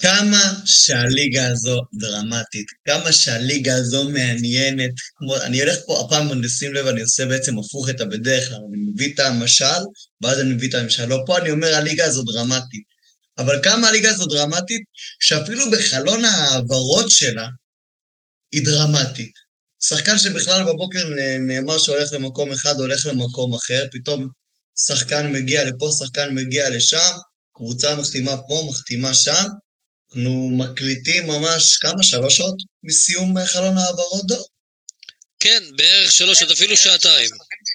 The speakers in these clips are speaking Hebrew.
כמה שהליגה הזו דרמטית, כמה שהליגה הזו מעניינת, אני הולך פה, הפעם נשים לב, אני עושה בעצם הפוך את הבדרך כלל, אני מביא את המשל, ואז אני מביא את המשל, לא פה אני אומר, הליגה הזו דרמטית, אבל כמה הליגה הזו דרמטית, שאפילו בחלון העברות שלה, היא דרמטית. שחקן שבכלל בבוקר נאמר שהולך למקום אחד, הולך למקום אחר, פתאום שחקן מגיע לפה, שחקן מגיע לשם, קבוצה מחתימה פה, מחתימה שם, אנחנו מקליטים ממש כמה, 3 שעות מסיום חלון העברות דור? כן, בערך 3 עד אפילו שעתיים.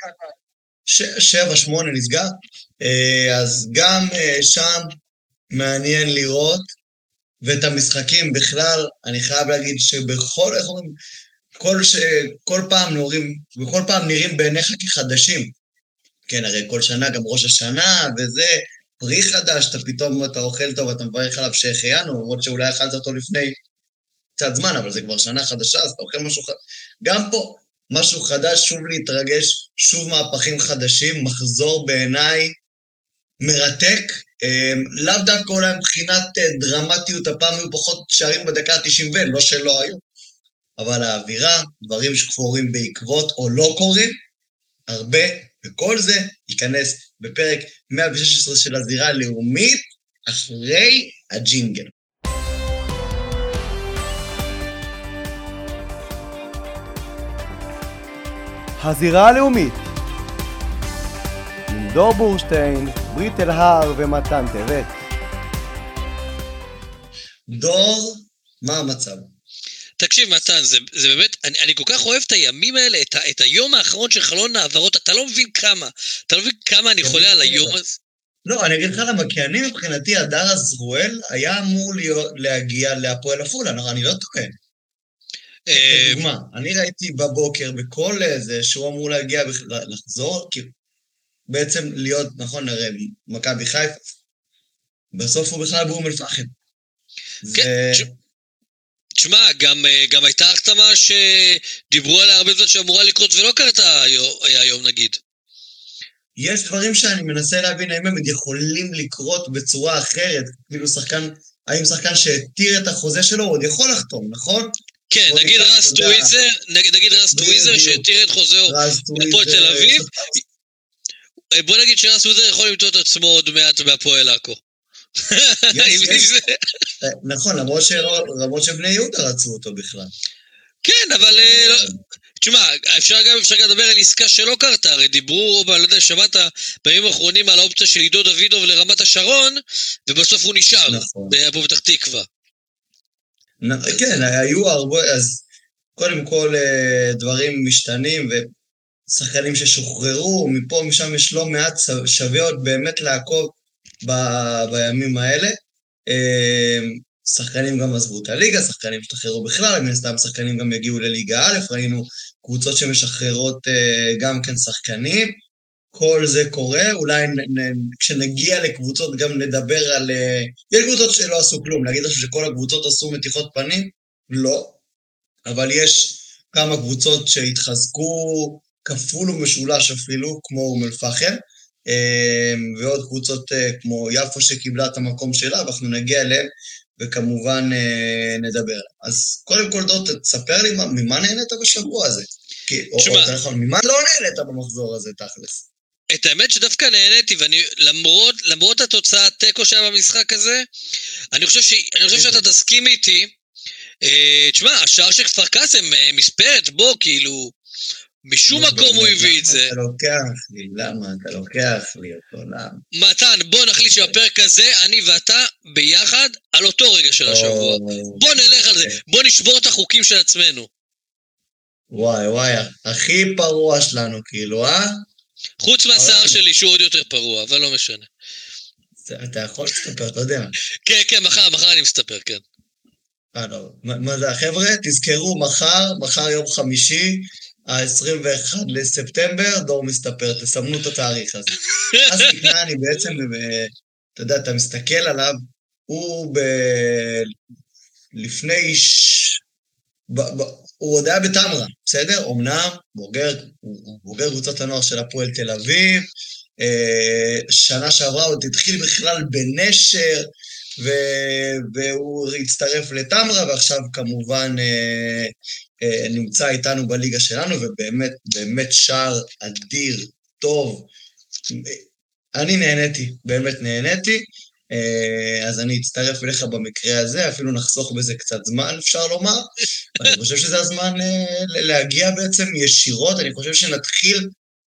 7-8 נסגר. אז גם שם מעניין לראות, ואת המשחקים בכלל, אני חייב להגיד שבכל, איך אומרים, כל פעם נראים בעיניך כחדשים. כן, הרי כל שנה, גם ראש השנה, וזה, פרי חדש, אתה פתאום אתה אוכל טוב, אתה מברך עליו שהחיינו, למרות שאולי אכלת אותו לפני קצת זמן, אבל זה כבר שנה חדשה, אז אתה אוכל משהו חדש. גם פה, משהו חדש, שוב להתרגש, שוב מהפכים חדשים, מחזור בעיניי מרתק, לאו דווקא אולי מבחינת דרמטיות, הפעם היו פחות שערים בדקה ה-90 ולא שלא היו, אבל האווירה, דברים שקורים בעקבות או לא קורים, הרבה, וכל זה ייכנס בפרק 116 של הזירה הלאומית, אחרי הג'ינגל. הזירה הלאומית עם דור בורשטיין, ברית אלהר ומתן טבת. דור, מה המצב? תקשיב מתן, זה באמת, אני כל כך אוהב את הימים האלה, את היום האחרון של חלון העברות, אתה לא מבין כמה אני חולה על היום הזה. לא, אני אגיד לך למה, כי אני מבחינתי, הדר עזרואל היה אמור להגיע להפועל עפולה, אני לא טוען. כדוגמה, אני ראיתי בבוקר בכל זה שהוא אמור להגיע לחזור, כי בעצם להיות, נכון, הרי מכבי חיפה, בסוף הוא בכלל באום אל-פחם. כן, תשמע, גם הייתה החתמה שדיברו עליה הרבה זמן שאמורה לקרות ולא קרתה היום נגיד. יש דברים שאני מנסה להבין האם הם יכולים לקרות בצורה אחרת, כאילו האם שחקן שהתיר את החוזה שלו עוד יכול לחתום, נכון? כן, נגיד רס טוויזר שהתיר את חוזהו בהפועל תל אביב, בוא נגיד שרס טוויזר יכול למצוא את עצמו עוד מעט בהפועל עכו. נכון, למרות שבני יהודה רצו אותו בכלל. כן, אבל תשמע, אפשר גם לדבר על עסקה שלא קרתה, הרי דיברו, לא יודע, שמעת בימים האחרונים על האופציה של עידו דוידוב לרמת השרון, ובסוף הוא נשאר בפתח תקווה. כן, היו הרבה, אז קודם כל דברים משתנים, ושחקנים ששוחררו, מפה משם יש לא מעט, שווה עוד באמת לעקוב בימים האלה. שחקנים גם עזבו את הליגה, שחקנים שתחררו בכלל, מן הסתם שחקנים גם יגיעו לליגה א', ראינו קבוצות שמשחררות גם כן שחקנים, כל זה קורה, אולי כשנגיע לקבוצות גם נדבר על, יש קבוצות שלא עשו כלום, להגיד לך שכל הקבוצות עשו מתיחות פנים? לא, אבל יש כמה קבוצות שהתחזקו כפול ומשולש אפילו, כמו אום אל-פחם, ועוד קבוצות כמו יפו שקיבלה את המקום שלה, ואנחנו נגיע אליהם, וכמובן נדבר. אז קודם כל דור, תספר לי ממה נהנית בשבוע הזה? ממה לא נהנית במחזור הזה תכלס? את האמת שדווקא נהניתי, ואני למרות התוצאה תיקו שהיה במשחק הזה, אני חושב שאתה תסכים איתי, תשמע, השער של כפר קאסם מספרת בו, כאילו, משום מקום הוא הביא את זה. למה אתה לוקח לי אותו? מתן, בוא נחליט שבפרק הזה, אני ואתה ביחד על אותו רגע של השבוע. בוא נלך על זה, בוא נשבור את החוקים של עצמנו. וואי, הכי פרוע שלנו, כאילו, חוץ מהשיער שלי שהוא עוד יותר פרוע, אבל לא משנה. אתה יכול להסתפר, אתה יודע. כן, מחר אני מסתפר, כן. לא, מה זה, החבר'ה? תזכרו, מחר יום חמישי, ה-21 לספטמבר, דור מסתפר, תסמנו את התאריך הזה. אז תקנה, אני בעצם, אתה יודע, אתה מסתכל עליו, הוא לפני, הוא עוד היה בתמרה, בסדר? אמנם, בוגר קבוצת הנוער של הפועל תל אביב, שנה שעברה עוד התחיל בכלל בנשר, והוא הצטרף לתמרה, ועכשיו כמובן נמצא איתנו בליגה שלנו, ובאמת, באמת שער אדיר, טוב. אני נהניתי, באמת נהניתי, אז אני אצטרף אליך במקרה הזה, אפילו נחסוך בזה קצת זמן, אפשר לומר. אני חושב שזה הזמן להגיע בעצם ישירות, אני חושב שנתחיל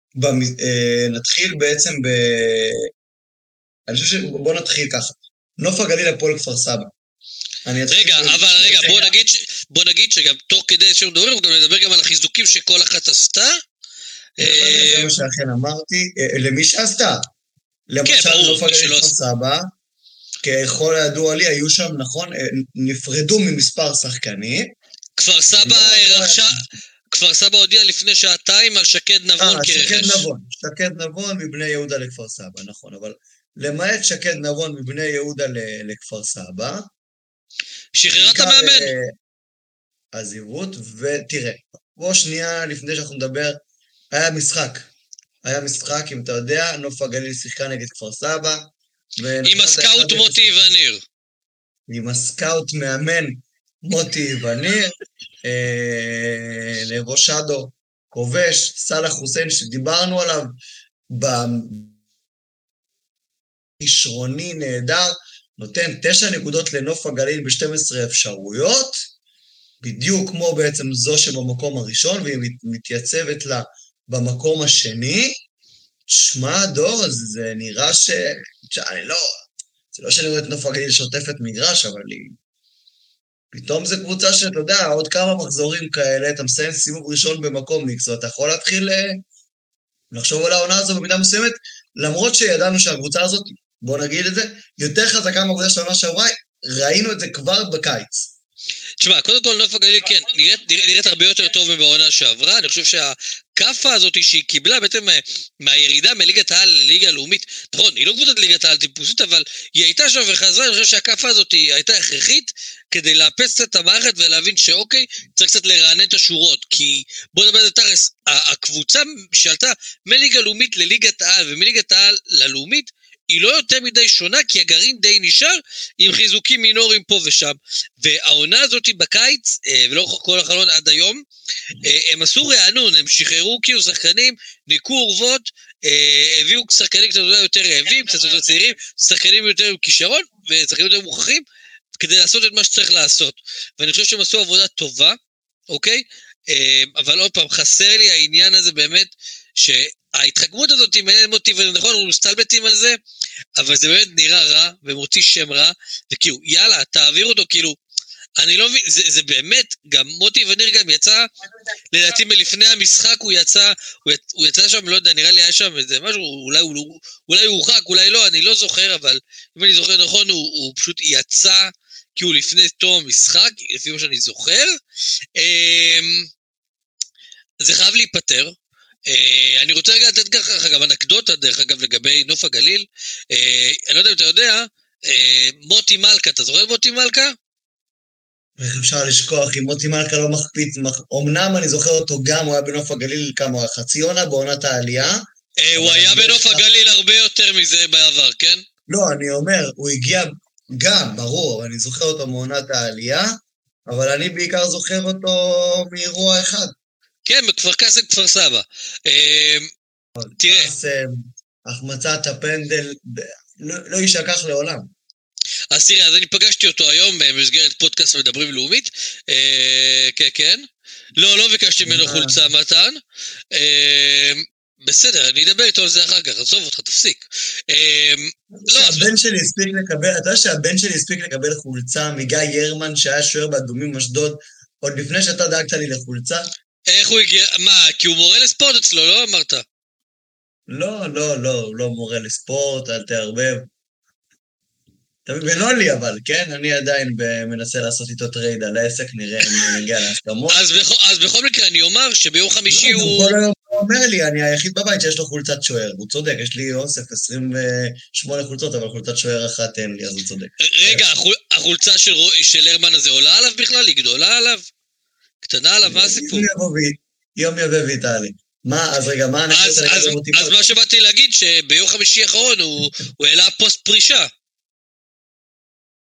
בעצם אני חושב בוא נתחיל ככה. נוף הגליל הפועל כפר סבא. רגע, בוא נגיד שגם תוך כדי שהוא מדבר, גם נדבר גם על החיזוקים שכל אחת עשתה. זה מה שאכן אמרתי, למי שעשתה. למשל נוף הגליל כפר סבא, ככל הידוע לי, היו שם, נכון, נפרדו ממספר שחקנים. כפר סבא הודיע לפני שעתיים על שקד נבון כרכש. שקד נבון מבני יהודה לכפר סבא, נכון, אבל למעט שקד נבון מבני יהודה לכפר סבא. שחררה את המאמן. עזיבות, ותראה, בוא שנייה לפני שאנחנו נדבר, היה משחק, אם אתה יודע, נוף הגליל שיחקה נגד כפר סבא. עם הסקאוט מוטי וניר. עם הסקאוט מאמן מוטי וניר, לבושדו, כובש, סלח חוסיין שדיברנו עליו, כישרוני נהדר, נותן 9 נקודות לנוף הגליל ב-12 אפשרויות, בדיוק כמו בעצם זו שבמקום הראשון, והיא מתייצבת לה במקום השני. שמע, דור, זה נראה זה לא שאני רואה את נוף הגליל שוטפת מגרש, אבל פתאום זה קבוצה שאתה יודע, עוד כמה מחזורים כאלה, אתה מסיים סיבוב ראשון במקום מיקס, ואתה יכול להתחיל לחשוב על העונה הזו במידה מסוימת, למרות שידענו שהקבוצה הזאת, בוא נגיד את זה, יותר חזקה מהקבוצה של העונה שעברה, ראינו את זה כבר בקיץ. תשמע, קודם כל נוף הגליל, כן, נראית הרבה יותר טוב מבעונה שעברה, אני חושב שהקפה הזאת שהיא קיבלה בעצם מהירידה מליגת העל לליגה הלאומית, נכון, היא לא קבוצת ליגת העל טיפוסית, אבל היא הייתה שם וחזרה, אני חושב שהקפה הזאת הייתה הכרחית, כדי לאפס את המערכת ולהבין שאוקיי, צריך קצת לרענן את השורות, כי בוא נדבר על תרס, הקבוצה שעלתה מליגה לאומית לליגת העל ומליגת העל ללאומית, היא לא יותר מדי שונה, כי הגרעין די נשאר עם חיזוקים מינוריים פה ושם. והעונה הזאת בקיץ, ולא כל החלון עד היום, הם עשו רענון, הם שחררו כאילו שחקנים, ניקו אורוות, הביאו שחקנים קצת יותר רעבים, קצת יותר צעירים, שחקנים יותר עם כישרון, ושחקנים יותר מוכחים, כדי לעשות את מה שצריך לעשות. ואני חושב שהם עשו עבודה טובה, אוקיי? אבל עוד פעם, חסר לי העניין הזה באמת, ההתחכמות הזאת עם מנהל מוטי, ונכון, אנחנו מסתלבטים על זה, אבל זה באמת נראה רע, ומוציא שם רע, וכאילו, יאללה, תעביר אותו, כאילו, אני לא מבין, זה באמת, גם מוטי וניר גם יצא, לדעתי מלפני המשחק הוא יצא שם, לא יודע, נראה לי היה שם איזה משהו, אולי הוא הורחק, אולי לא, אני לא זוכר, אבל אם אני זוכר נכון, הוא פשוט יצא, כאילו לפני תום המשחק, לפי מה שאני זוכר, זה חייב להיפטר, אני רוצה רגע לתת ככה גם אנקדוטה דרך אגב לגבי נוף הגליל, אני לא יודע אם אתה יודע, מוטי מלכה, אתה זוכר מוטי מלכה? איך אפשר לשכוח, אם מוטי מלכה לא מחפיץ, אמנם אני זוכר אותו גם, הוא היה בנוף הגליל כמה חצי עונה בעונת העלייה. הוא היה בנוף הגליל הרבה יותר מזה בעבר, כן? לא, אני אומר, הוא הגיע גם, ברור, אני זוכר אותו מעונת העלייה, אבל אני בעיקר זוכר אותו מאירוע אחד. כן, בכפר קאסם, כפר סבא. תראה. החמצת הפנדל לא יישכח לעולם. אז תראה, אז אני פגשתי אותו היום במסגרת פודקאסט מדברים לאומית. כן. לא ביקשתי ממנו חולצה מתן. בסדר, אני אדבר איתו על זה אחר כך, עזוב אותך, תפסיק. שהבן שלי הספיק לקבל, אתה יודע שהבן שלי הספיק לקבל חולצה מגיא ירמן שהיה שוער באדומים אשדוד, עוד לפני שאתה דאגת לי לחולצה? איך הוא הגיע? מה, כי הוא מורה לספורט אצלו, לא אמרת? לא מורה לספורט, אל תערבב. ולא לי אבל, כן? אני עדיין מנסה לעשות איתו טרייד על העסק, נראה אם נגיע להסכמות. אז בכל מקרה אני אומר שביום חמישי הוא... כל היום הוא אומר לי, אני היחיד בבית שיש לו חולצת שוער, הוא צודק, יש לי אוסף 28 חולצות, אבל חולצת שוער אחת אין לי, אז הוא צודק. רגע, החולצה של הרמן הזה עולה עליו בכלל? היא גדולה עליו? קטנה עליו? מה הסיפור? יום יבוא ויטלי. מה, אז רגע, מה אנחנו רוצים לקדם אותי? אז מה שבאתי להגיד, שביום חמישי האחרון הוא העלה פוסט פרישה.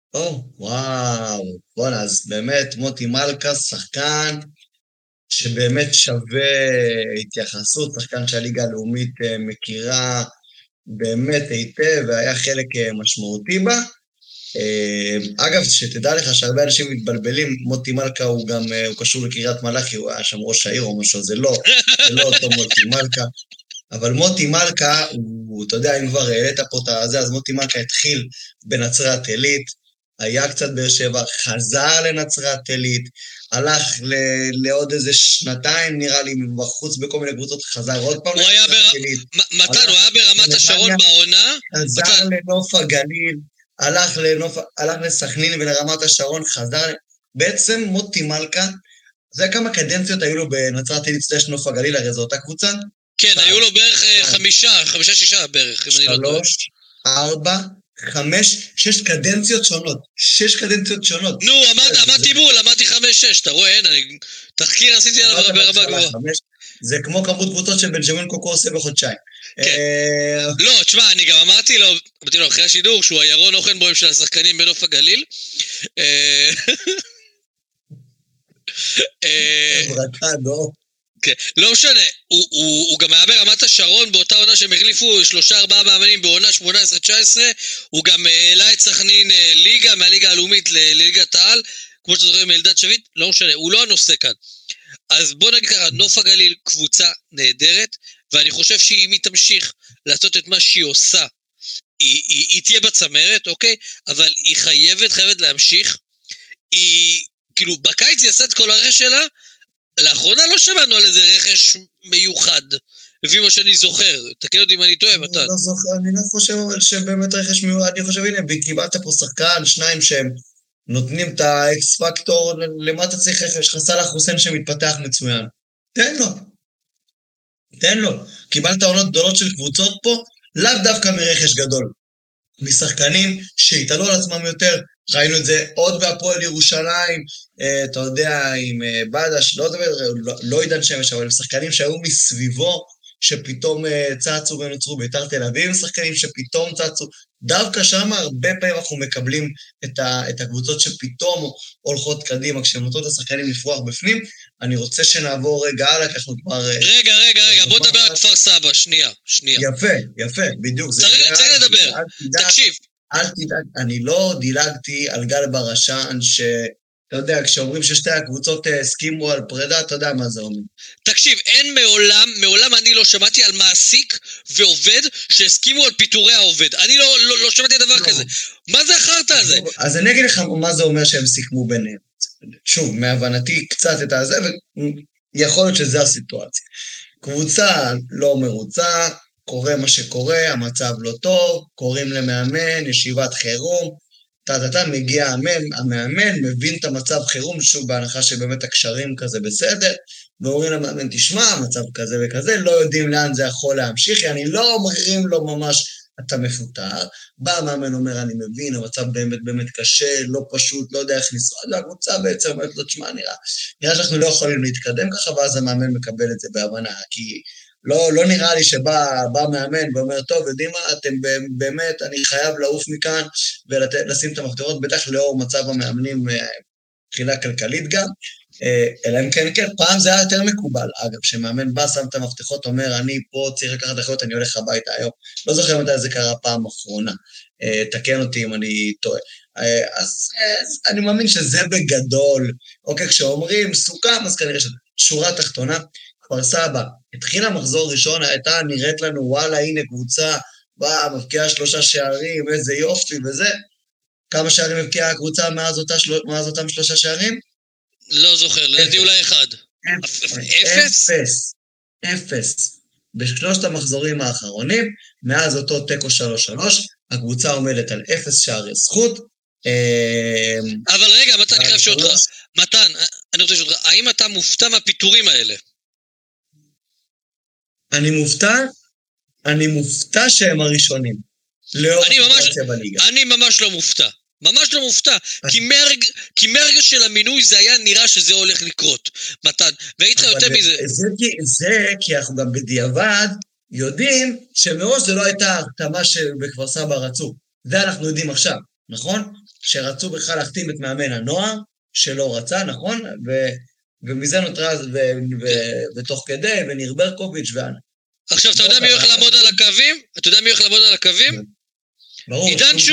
וואו, בוא'נה, אז באמת מוטי מלכה, שחקן שבאמת שווה התייחסות, שחקן שהליגה הלאומית מכירה באמת היטב, והיה חלק משמעותי בה. אגב, שתדע לך שהרבה אנשים מתבלבלים, מוטי מלכה הוא גם, הוא קשור לקריית מלאכי, הוא היה שם ראש העיר או משהו, זה לא אותו מוטי מלכה. אבל מוטי מלכה, אתה יודע, אם כבר העלית פה את זה, אז מוטי מלכה התחיל בנצרת עילית, היה קצת באר שבע, חזר לנצרת עילית, הלך לעוד איזה שנתיים, נראה לי, בחוץ בכל מיני קבוצות, חזר עוד פעם לנצרת עילית. מתן, הוא היה ברמת השרון בעונה? חזר לנוף הגליל, הלך לסכנין ולרמת השרון, חזר, בעצם מוטי מלכה, זה כמה קדנציות היו לו בנצרת עילית סלש נוף הגליל, הרי זו אותה קבוצה? כן, היו לו בערך 5-6 בערך, אם אני לא טועה. 3, 4, 5, 6 קדנציות שונות. 6 קדנציות שונות. נו, אמרתי בול, אמרתי 5-6, אתה רואה, אין, תחקיר עשיתי עליו ברמה גבוהה. זה כמו כמות קבוצות שבנג'מין קוקו עושה בחודשיים. לא, תשמע, אני גם אמרתי לו אחרי השידור, שהוא הירון אוכנבוים של השחקנים בנוף הגליל. ברכה, לא. כן, לא משנה, הוא גם היה ברמת השרון באותה עונה שהם החליפו 3-4 מאמנים בעונה 18-19, הוא גם העלה את סכנין ליגה, מהליגה הלאומית לליגת העל, כמו שאתה זוכר מאלדד שביט, לא משנה, הוא לא הנושא כאן. אז בוא נגיד ככה, נוף הגליל קבוצה נהדרת, ואני חושב שאם היא תמשיך לעשות את מה שהיא עושה, היא תהיה בצמרת, אוקיי? אבל היא חייבת להמשיך, היא, כאילו, בקיץ היא עשה את כל הרכש שלה, לאחרונה לא שמענו על איזה רכש מיוחד, לפי מה שאני זוכר, תקן אותי אם אני טועה, מתן. אני לא זוכר, אני לא חושב אבל שבאמת רכש מיוחד, אני חושב, הנה, קיבלת פה שחקן, 2 שהם נותנים את האקס פקטור, למה אתה צריך רכש? לך סלאח חוסיין שמתפתח מצוין. תן לו. קיבלת עונות גדולות של קבוצות פה, לאו דווקא מרכש גדול. משחקנים שהתעלו על עצמם יותר, ראינו את זה עוד בהפועל ירושלים, אתה יודע, עם בדש, לא עידן שמש, אבל שחקנים שהיו מסביבו, שפתאום צצו ונוצרו ביתר תל אביב, שחקנים שפתאום צצו, דווקא שם הרבה פעמים אנחנו מקבלים את הקבוצות שפתאום הולכות קדימה, כשהם נותנות את השחקנים לפרוח בפנים. אני רוצה שנעבור רגע הלאה, כי אנחנו כבר... רגע, בוא נדבר על כפר סבא, שנייה. יפה, בדיוק. צריך לדבר, תקשיב. אל תדאג, אני לא דילגתי על גל ברשן, אתה יודע, כשאומרים ששתי הקבוצות הסכימו על פרידה, אתה יודע מה זה אומר. תקשיב, אין מעולם אני לא שמעתי על מעסיק ועובד שהסכימו על פיטורי העובד. אני לא שמעתי דבר כזה. מה זה החרטא הזה? אז אני אגיד לך מה זה אומר שהם סיכמו ביניהם. שוב, מהבנתי קצת את הזה, ויכול להיות שזה הסיטואציה. קבוצה לא מרוצה, קורה מה שקורה, המצב לא טוב, קוראים למאמן, ישיבת חירום, מגיע המאמן, מבין את המצב חירום, שוב בהנחה שבאמת הקשרים כזה בסדר, ואומרים למאמן, תשמע, המצב כזה וכזה, לא יודעים לאן זה יכול להמשיך, אני לא אומרים לו ממש, אתה מפוטר, בא המאמן אומר, אני מבין, המצב באמת קשה, לא פשוט, לא יודע איך לשרוד, והקבוצה בעצם אומרת לו, תשמע, נראה שאנחנו לא יכולים להתקדם ככה, ואז המאמן מקבל את זה בהבנה, כי לא נראה לי שבא מאמן ואומר, טוב, יודעים מה, אתם באמת, אני חייב לעוף מכאן ולשים את המפתחות, בטח לאור מצב המאמנים מבחינה כלכלית גם, אלא אם כן, פעם זה היה יותר מקובל, אגב, שמאמן בא, שם את המפתחות, אומר, אני פה צריך לקחת אחריות, אני הולך הביתה היום, לא זוכר מתי זה קרה פעם אחרונה, תקן אותי אם אני טועה, אז אני מאמין שזה בגדול, אוקיי, כשאומרים סוכם, אז כנראה שורה תחתונה, כפר סבא, התחילה מחזור ראשון, הייתה נראית לנו, וואלה, הנה קבוצה, מבקיעה 3 שערים, איזה יופי וזה. כמה שערים מבקיעה הקבוצה מאז אותם 3 שערים? לא זוכר, לדעתי אולי 1. 0. בשלושת המחזורים האחרונים, מאז אותו תיקו 3-3, הקבוצה עומדת על 0 שערי זכות. אבל רגע, מתן, אני חייב שאותך. מתן, אני רוצה שאותך, האם אתה מופתע מהפיטורים האלה? אני מופתע שהם הראשונים. אני ממש לא מופתע. ממש לא מופתע. כי מרגע של המינוי זה היה נראה שזה הולך לקרות. מתן, והייתי לך יותר מזה. זה כי אנחנו גם בדיעבד יודעים שמראש זה לא הייתה ההחתמה שבכפר סבא רצו. זה אנחנו יודעים עכשיו, נכון? שרצו בכלל להחתים את מאמן הנוער, שלא רצה, נכון? ומזה נותרה, ותוך כדי, וניר ברקוביץ' עכשיו, אתה יודע מי הולך לעמוד על הקווים? אתה יודע מי הולך לעמוד על הקווים? ברור,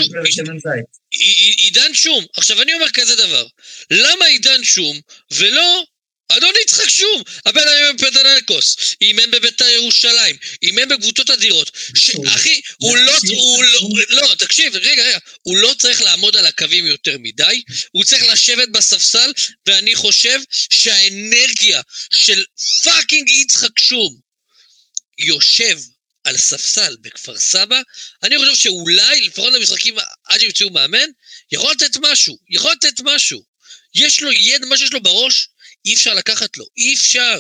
עידן שום. עכשיו, אני אומר כזה דבר. למה עידן שום, ולא אדון יצחק שום? הבן אדם בפנתנאיקוס, אימן בבית"ר ירושלים, אימן בקבוצות אדירות. אחי, לא, תקשיב, רגע, הוא לא צריך לעמוד על הקווים יותר מדי, הוא צריך לשבת בספסל, ואני חושב שהאנרגיה של פאקינג יצחק שום יושב על ספסל בכפר סבא, אני חושב שאולי, לפחות למשחקים עד שימצאו מאמן, יכול לתת משהו. יש לו ידע, מה שיש לו בראש, אי אפשר לקחת לו, אי אפשר.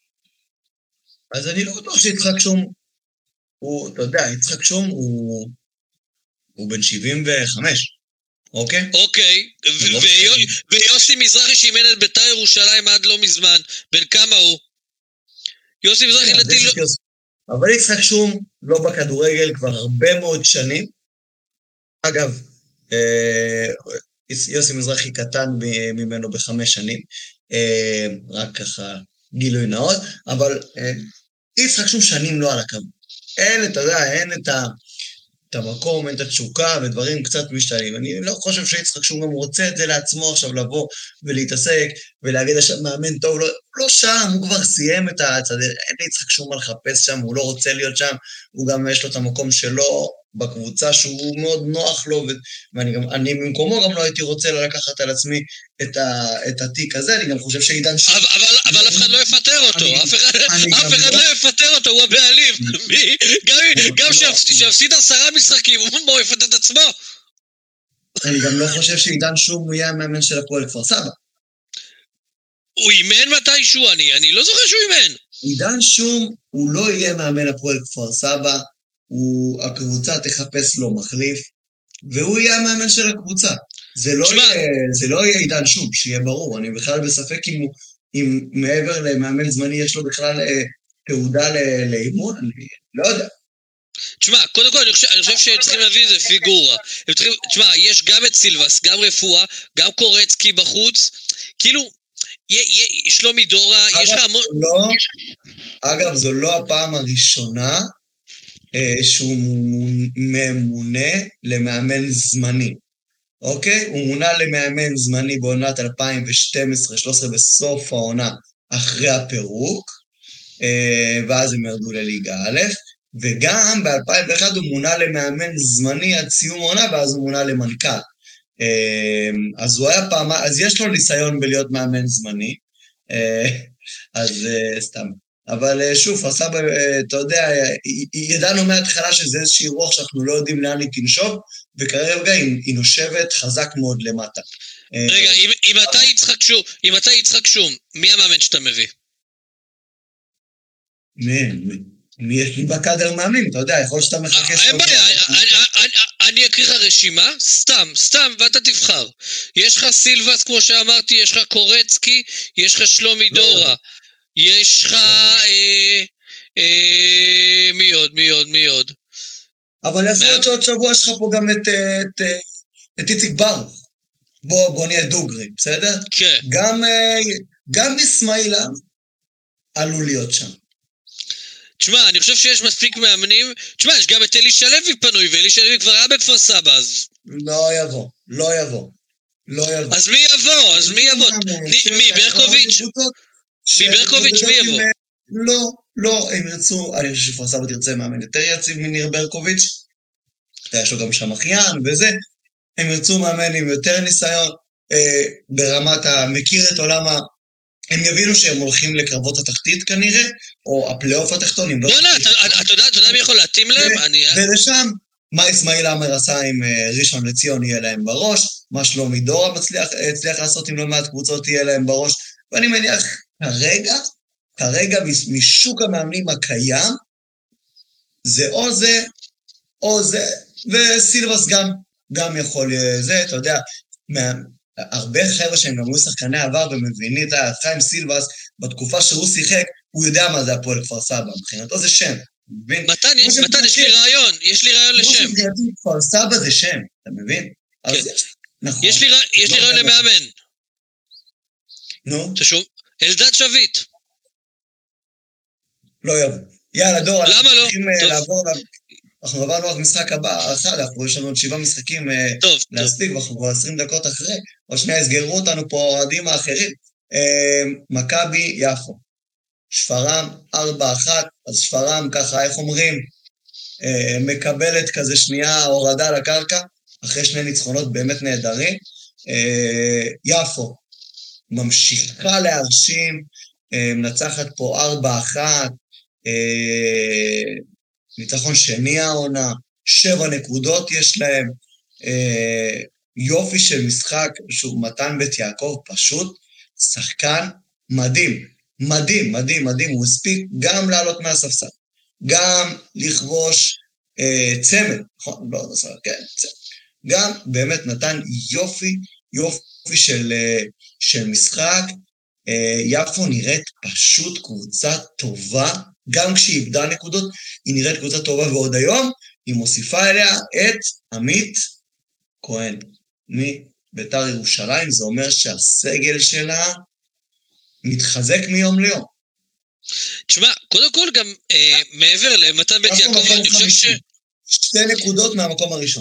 אז אני לא בטוח שיצחק שום, אתה יודע, יצחק שום הוא בן 75, אוקיי? אוקיי, ויוסי מזרחי שאימן את בית"ר ירושלים עד לא מזמן, בין כמה הוא? יוסי מזרחי לטיל... אבל יצחק שום לא בכדורגל כבר הרבה מאוד שנים. אגב, יוסי מזרחי קטן ממנו ב5 שנים, רק ככה גילוי נאות, אבל יצחק שום שנים לא על הקו. אתה יודע, אין את המקום, אין את התשוקה, ודברים קצת משתנים. אני לא חושב שיצחק שום גם רוצה את זה לעצמו עכשיו לבוא ולהתעסק, ולהגיד עכשיו מאמן טוב, לא שם, הוא כבר סיים את הצד, אין ליצחק שום מה לחפש שם, הוא לא רוצה להיות שם, הוא גם יש לו את המקום שלו בקבוצה שהוא מאוד נוח לו, ואני במקומו גם לא הייתי רוצה לקחת על עצמי את התיק הזה, אני גם חושב שעידן שום... אבל אף אחד לא יפטר אותו, אף אחד לא יפטר אותו, הוא הבעלים. גם שיפסיד 10 משחקים, הוא יפטר את עצמו. אני גם לא חושב שעידן שום הוא יהיה המאמן של הפועל כפר סבא. הוא אימן מתישהו, אני לא זוכר שהוא אימן. עידן שום הוא לא יהיה מאמן הפועל כפר סבא, הקבוצה תחפש לו מחליף, והוא יהיה המאמן של הקבוצה. זה לא יהיה עידן שום, שיהיה ברור. אני בכלל בספק אם מעבר למאמן זמני יש לו בכלל תעודה לאימון, אני לא יודע. תשמע, קודם כל אני חושב שצריכים להביא איזה פיגורה. תשמע, יש גם את סילבס, גם רפואה, גם קורצקי בחוץ, כאילו, שלומי דורה, יש לך המון... אגב, זו לא הפעם הראשונה שהוא ממונה למאמן זמני. אוקיי? הוא מונה למאמן זמני בעונת 2012-2013 בסוף העונה אחרי הפירוק, ואז הם ירדו לליגה א', וגם ב-2001 הוא מונה למאמן זמני עד סיום העונה, ואז הוא מונה למנכ"ל. אז הוא היה אז יש לו ניסיון בלהיות מאמן זמני, אז סתם. אבל שוב, הסבא, אתה יודע, ידענו מההתחלה שזה איזושהי רוח שאנחנו לא יודעים לאן היא תנשוב, וכרגע היא נושבת חזק מאוד למטה. רגע, אם אתה יצחק שום, מי המאמן שאתה מביא? מי יש לי בקאדר מאמין, אתה יודע, יכול שאתה מחכה... אין בעיה, אני אקריא לך רשימה, סתם, ואתה תבחר. יש לך סילבס, כמו שאמרתי, יש לך קורצקי, יש לך שלומי דורה, יש לך... מי עוד? אבל יכול להיות שעוד שבוע יש לך פה גם את איציק ברוך. בוא נהיה דוגרי, בסדר? כן. גם אסמאעילה עלול להיות שם. תשמע, אני חושב שיש מספיק מאמנים. תשמע, יש גם את אלישע לוי פנוי, ואלישע לוי כבר היה בכפר סבא, אז... לא יבוא. אז מי יבוא? מי, ברקוביץ'? מי יבוא? לא, הם ירצו, אני חושב שכפר סבא תרצה מאמן יותר יציב מניר ברקוביץ', יש לו גם שם אחיין וזה, הם ירצו מאמן עם יותר ניסיון, ברמת המכיר את עולם הם יבינו שהם הולכים לקרבות התחתית כנראה, או הפלייאוף התחתונים. בוא'נה, אתה יודע מי יכול להתאים להם? ולשם, מה אסמאעיל עמר עשה עם ראשון לציון יהיה להם בראש, מה שלומי דורה הצליח לעשות עם לא מעט קבוצות יהיה להם בראש, ואני מניח כרגע משוק המאמנים הקיים, זה או זה, וסילבס גם יכול זה, אתה יודע, הרבה חבר'ה שהם גם היו שחקני עבר ומבינים את חיים סילבס, בתקופה שהוא שיחק, הוא יודע מה זה הפועל כפר סבא, מבחינתו זה שם. מתן, יש לי רעיון לשם. כפר סבא זה שם, אתה מבין? אז נכון. יש לי רעיון למאמן. נו? אלדד שביט. לא יבוא. יאללה, דור, למה לא? אנחנו עברנו רק משחק הבא, יש לנו עוד 7 משחקים להספיק, ואנחנו כבר 20 דקות אחרי, עוד שנייה יסגרו אותנו פה האוהדים האחרים. מכבי יפו, שפרעם 4-1, אז שפרעם ככה, איך אומרים, מקבלת כזה שנייה הורדה לקרקע, אחרי 2 ניצחונות באמת נהדרים. יפו, ממשיכה להרשים, מנצחת פה 4-1, ניצחון שני העונה, 7 נקודות יש להם, יופי של משחק, שהוא מתן בית יעקב, פשוט שחקן מדהים, מדהים, מדהים, מדהים, הוא הספיק גם לעלות מהספסל, גם לכבוש צמד, נכון? לא, כן, צמד. גם באמת נתן יופי של משחק, יפו נראית פשוט קבוצה טובה, גם כשהיא איבדה נקודות, היא נראית קבוצה טובה, ועוד היום היא מוסיפה אליה את עמית כהן, מביתר ירושלים, זה אומר שהסגל שלה מתחזק מיום ליום. תשמע, קודם כל גם מעבר למתן בית יעקב, אני חושב 2 נקודות מהמקום הראשון.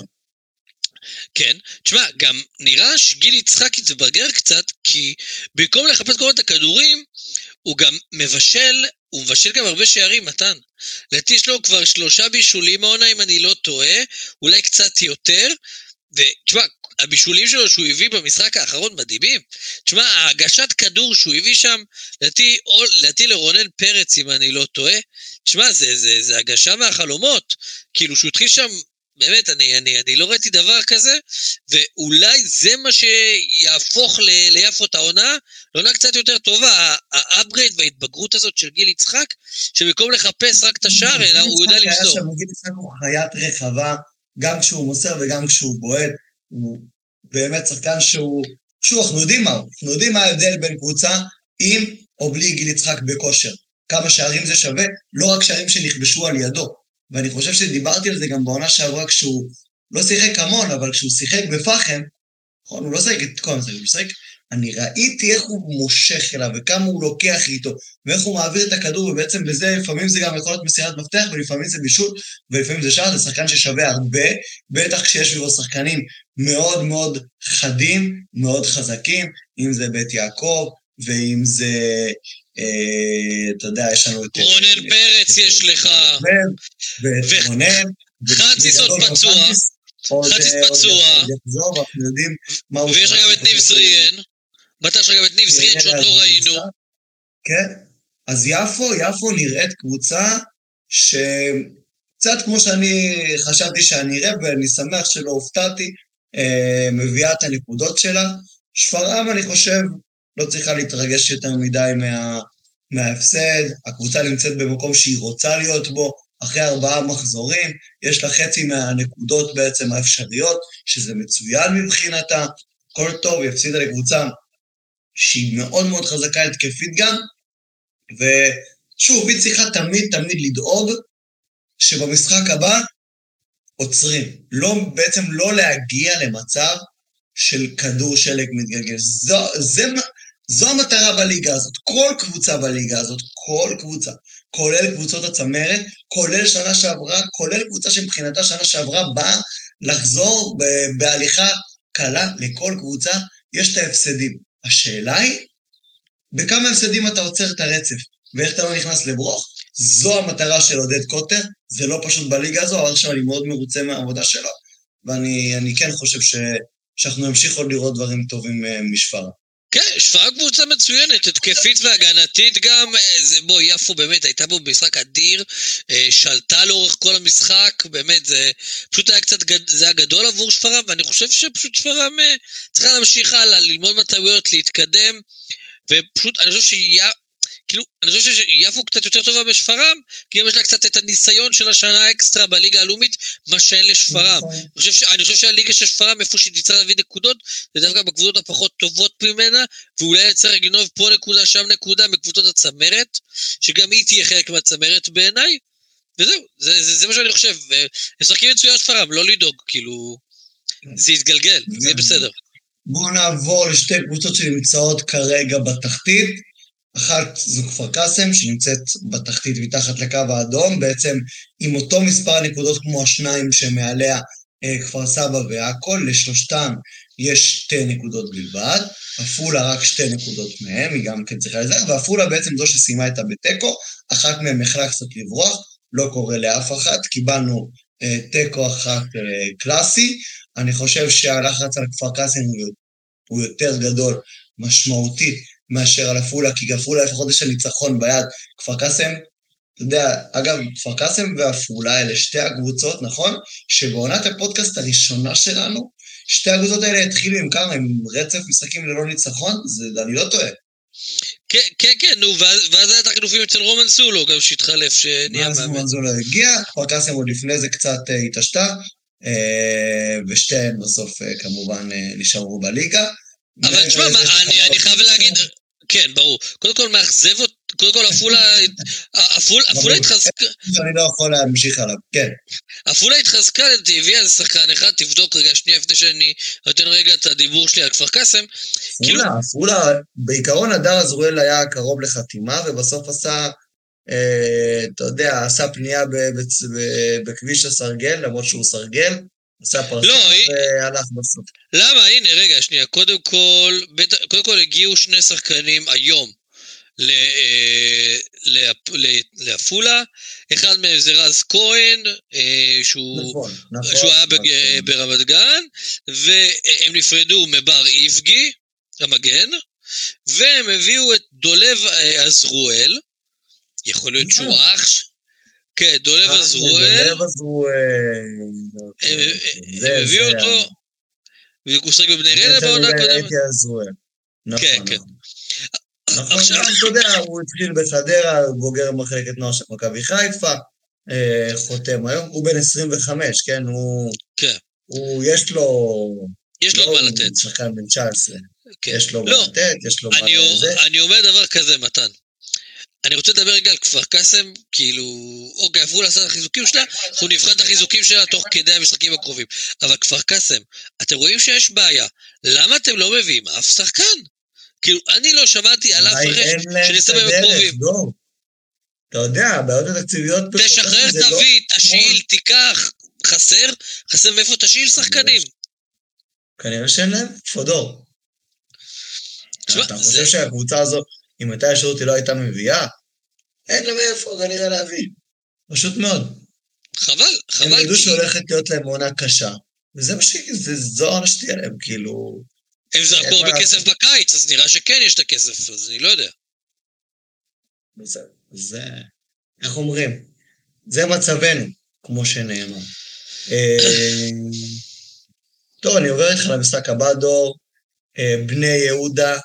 כן, תשמע, גם נראה שגיל יצחקי התבגר קצת, כי במקום לחפש כל את הכדורים, הוא גם מבשל גם הרבה שערים, מתן. לדעתי יש לו כבר 3 בישולים העונה, אם אני לא טועה, אולי קצת יותר, ותשמע, הבישולים שלו שהוא הביא במשחק האחרון מדהימים. תשמע, ההגשת כדור שהוא הביא שם, לדעתי לרונן פרץ, אם אני לא טועה, תשמע, זה הגשה מהחלומות, כאילו שהוא התחיל שם, באמת, אני לא ראיתי דבר כזה, ואולי זה מה שיהפוך ליפו את העונה, לעונה קצת יותר טובה, האפגרייד וההתבגרות הזאת של גיל יצחק, שבמקום לחפש רק את השער, אלא הוא יודע למסור. גיל יצחק הוא חיית רחבה, גם כשהוא מוסר וגם כשהוא בועט, הוא באמת שחקן אנחנו יודעים מה ההבדל בין קבוצה עם או בלי גיל יצחק בכושר. כמה שערים זה שווה, לא רק שערים שנכבשו על ידו. ואני חושב שדיברתי על זה גם בעונה שעברה, כשהוא לא שיחק המון, אבל כשהוא שיחק בפחם, נכון, הוא לא שיחק את כל המשחק, הוא שיחק, אני ראיתי איך הוא מושך אליו, וכמה הוא לוקח איתו, ואיך הוא מעביר את הכדור, ובעצם בזה, לפעמים זה גם יכול להיות מסירת מפתח, ולפעמים זה בישול, ולפעמים זה שער, זה שחקן ששווה הרבה, בטח כשיש בו שחקנים מאוד מאוד חדים, מאוד חזקים, אם זה בית יעקב, ואם זה, אתה יודע, יש לנו את... רונן פרץ יש לך. ואת רונן. חציס עוד פצוע. חציס פצוע. ויש לך גם את ניב סריאן. יש לך גם את ניב סריאן שעוד לא ראינו. כן. אז יפו נראית קבוצה שקצת כמו שאני חשבתי שאני אראה, ואני שמח שלא הופתעתי, מביאה את הנקודות שלה. שפרעם, אני חושב, לא צריכה להתרגש יותר מדי מההפסד, הקבוצה נמצאת במקום שהיא רוצה להיות בו, אחרי 4 מחזורים, יש לה חצי מהנקודות בעצם האפשריות, שזה מצוין מבחינתה, כל טוב, היא הפסידה לקבוצה שהיא מאוד מאוד חזקה התקפית גם, ושוב, היא צריכה תמיד לדאוג, שבמשחק הבא עוצרים, בעצם לא להגיע למצב של כדור שלג מתגלגל, זו המטרה בליגה הזאת, כל קבוצה בליגה הזאת, כל קבוצה, כולל קבוצות הצמרת, כולל שנה שעברה, כולל קבוצה שמבחינתה שנה שעברה באה לחזור בהליכה קלה, לכל קבוצה יש את ההפסדים. השאלה היא, בכמה הפסדים אתה עוצר את הרצף, ואיך אתה לא נכנס לברוך? זו המטרה של עודד קוטר, זה לא פשוט בליגה הזו, אבל עכשיו אני מאוד מרוצה מהעבודה שלו, ואני כן חושב שאנחנו נמשיך עוד לראות דברים טובים משפרעם. כן, שפרעם קבוצה מצוינת, התקפית והגנתית גם, בוא, יפו באמת הייתה בו במשחק אדיר, שלטה לאורך כל המשחק, באמת, זה פשוט היה קצת, זה היה גדול עבור שפרעם, ואני חושב שפשוט שפרעם צריכה להמשיך הלאה, ללמוד מטעויות, להתקדם, ופשוט, אני חושב שיפו קצת יותר טובה בשפרעם, כי גם יש לה קצת את הניסיון של השנה האקסטרה בליגה הלאומית, מה שאין לשפרעם. אני חושב שהליגה של שפרעם, איפה שהיא תצטרך להביא נקודות, זה דווקא בקבוצות הפחות טובות ממנה, ואולי יצטרך לגנוב פה נקודה, שם נקודה, מקבוצות הצמרת, שגם היא תהיה חלק מהצמרת בעיניי, וזהו, זה מה שאני חושב. משחקים מצוין שפרעם, לא לדאוג, כאילו, זה יתגלגל, זה יהיה בסדר. בואו נעבור לשתי קבוצות שנמצאות כרגע בתחתית. אחת זו כפר קאסם, שנמצאת בתחתית מתחת לקו האדום, בעצם עם אותו מספר נקודות כמו השניים שמעליה כפר סבא ועכו, לשלושתם יש 2 נקודות בלבד, עפולה רק 2 נקודות מהם, היא גם כן צריכה לזה, ועפולה בעצם זו שסיימה את הבטקו, אחת מהם יכלה קצת לברוח, לא קורה לאף אחת, קיבלנו תיקו אחת קלאסי, אני חושב שהלחץ על כפר קאסם הוא יותר גדול, משמעותי, מאשר על עפולה, כי עפולה לפחות יש הניצחון ביד, כפר קאסם, אתה יודע, אגב, כפר קאסם ועפולה אלה שתי הקבוצות, נכון? שבעונת הפודקאסט הראשונה שלנו, שתי הקבוצות האלה התחילו עם כמה, עם רצף משחקים ללא ניצחון, אני לא טועה. כן, נו, ואז היה את החילופים אצל רומן סולו, גם שהתחלף, שנהיה מאמן. רומן סולו הגיע, כפר קאסם עוד לפני זה קצת התעשתה, ושתיהן בסוף כמובן נשארו בליגה. אבל תשמע, אני חייב להגיד, כן, ברור. קודם כל מאכזב, קודם כל עפולה התחזקה. אני לא יכול להמשיך עליו, כן. עפולה התחזקה, הביאה איזה שחקן אחד, תבדוק רגע, שנייה לפני שאני נותן רגע את הדיבור שלי על כפר קאסם. עפולה, בעיקרון הדר עזרואל היה קרוב לחתימה, ובסוף עשה, אתה יודע, עשה פנייה בכביש הסרגל, למרות שהוא סרגל, עשה פרסה והלך בסוף. למה? הנה, רגע, שנייה, קודם כל הגיעו 2 שחקנים היום לעפולה, אחד מהם זה רז כהן, שהוא היה ברמת גן, והם נפרדו מבר איבגי, המגן, והם הביאו את דולב עזרואל, יכול להיות שהוא אח, כן, דולב עזרואל, הם הביאו אותו, והוא שחק בבני ריינה בעונה הקודמת. כן, כן. עכשיו, אתה יודע, הוא התחיל בחדרה, בוגר מחלקת נוער של מכבי חיפה, חותם היום, הוא בן 25, כן? יש לו מה לתת. שחקן בן 19. יש לו מה לתת, יש לו מה לתת. אני אומר דבר כזה, מתן. אני רוצה לדבר רגע על כפר קאסם, כאילו, אוקיי, עפו לעשות את החיזוקים שלה, אנחנו נבחן את החיזוקים שלה תוך כדי המשחקים הקרובים. אבל כפר קאסם, אתם רואים שיש בעיה. למה אתם לא מביאים אף שחקן? כאילו, אני לא שמעתי על אף אחר שנסע במקרובים. אתה יודע, בעיות התקציביות... תשחרר, תביא, תשיל, תיקח, חסר מאיפה תשיל שחקנים. כנראה שאין להם פודור. אתה חושב שהקבוצה הזו, אם הייתה ישרות היא לא הייתה מביאה, אין לה מאיפה, כנראה להביא. פשוט מאוד. חבל. הם ידעו שהולכת להיות להם עונה קשה, וזה מה זו העונה שתהיה להם, כאילו... הם זרקו הרבה כסף בקיץ, אז נראה שכן יש את הכסף, אז אני לא יודע. זה, איך אומרים? זה מצבנו, כמו שנאמר. טוב, אני עובר איתך למשחק הבא, דור, בני יהודה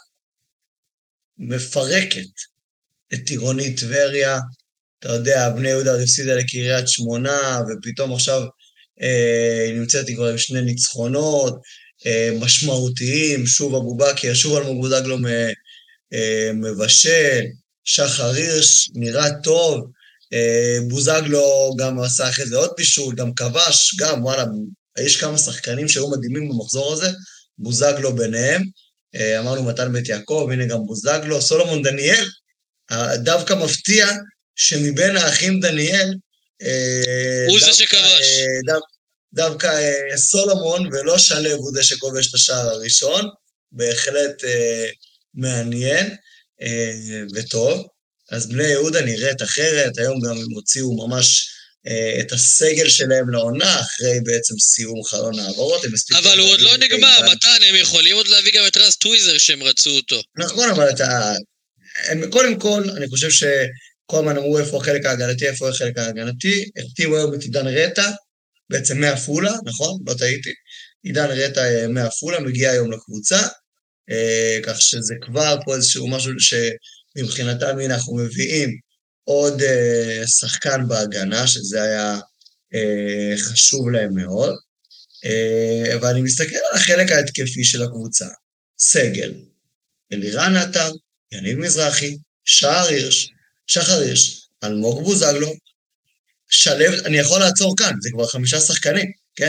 מפרקת את טירונית טבריה, אתה יודע, בני יהודה הפסידה לקריית שמונה, ופתאום עכשיו היא נמצאת כבר עם 2 ניצחונות, משמעותיים, שוב אבו בכר, שוב אלמוג בוזגלו מבשל, שחר הירש נראה טוב, בוזגלו גם עשה אחרי זה עוד בישול, גם כבש, גם וואלה, יש כמה שחקנים שהיו מדהימים במחזור הזה, בוזגלו ביניהם, אמרנו מתן בית יעקב, הנה גם בוזגלו, סולומון דניאל, דווקא מפתיע שמבין האחים דניאל, הוא זה שכבש. דווקא סולומון ולא שלב הוא זה שכובש את השער הראשון, בהחלט מעניין וטוב. אז בני יהודה נראית אחרת, היום גם הם הוציאו ממש את הסגל שלהם לעונה, אחרי בעצם סיום חלון העברות. אבל הוא עוד לא נגמר, מתן, הם יכולים עוד להביא גם את רז טוויזר שהם רצו אותו. נכון, אבל קודם כל, אני חושב שכל הזמן אמרו איפה החלק ההגנתי, איפה החלק ההגנתי, הכתיבו היום את עידן רטה, בעצם מעפולה, נכון? לא טעיתי. עידן רטה מעפולה, מגיע היום לקבוצה, כך שזה כבר פה איזשהו משהו שמבחינתם, הנה אנחנו מביאים עוד שחקן בהגנה, שזה היה חשוב להם מאוד, ואני מסתכל על החלק ההתקפי של הקבוצה, סגל, אלירן עטר, יניב מזרחי, שחר הירש, אלמוג בוזגלו, שלב, אני יכול לעצור כאן, זה כבר 5 שחקנים, כן?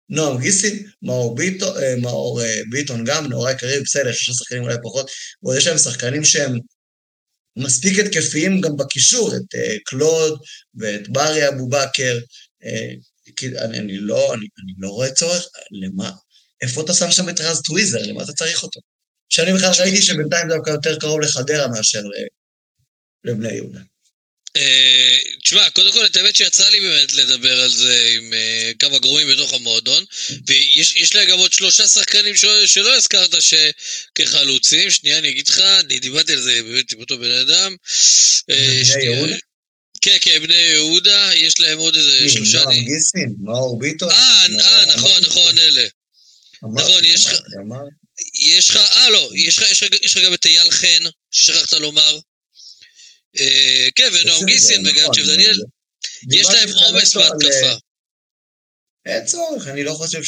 נועם גיסין, מאור ביטון גם, נורא קריב, בסדר, 6 שחקנים אולי פחות, ועוד יש להם שחקנים שהם מספיק התקפיים גם בקישור, את קלוד ואת ברי אבו בכר, אני לא רואה צורך, למה? איפה אתה שם שם את רז טוויזר? למה אתה צריך אותו? שאני בכלל ראיתי שבינתיים דווקא יותר קרוב לחדרה מאשר לבני יהודה. תשמע, קודם כל, את האמת שיצא לי באמת לדבר על זה עם כמה גורמים בתוך המועדון, ויש לה גם עוד 3 שחקנים שלא הזכרת כחלוצים. שנייה, אני אגיד לך, אני דיברתי על זה באמת עם אותו בן אדם. בני יהודה? כן, כן, בני יהודה, יש להם עוד איזה 3... נועם גיסין, מאור ביטון. נכון, אלה. נכון, יש לך, לא, יש לך גם את אייל חן, ששכחת לומר. כן, ונועם גיסין וגם צ'ב דניאל, יש להם עומס בהתקפה. אין צורך, אני לא חושב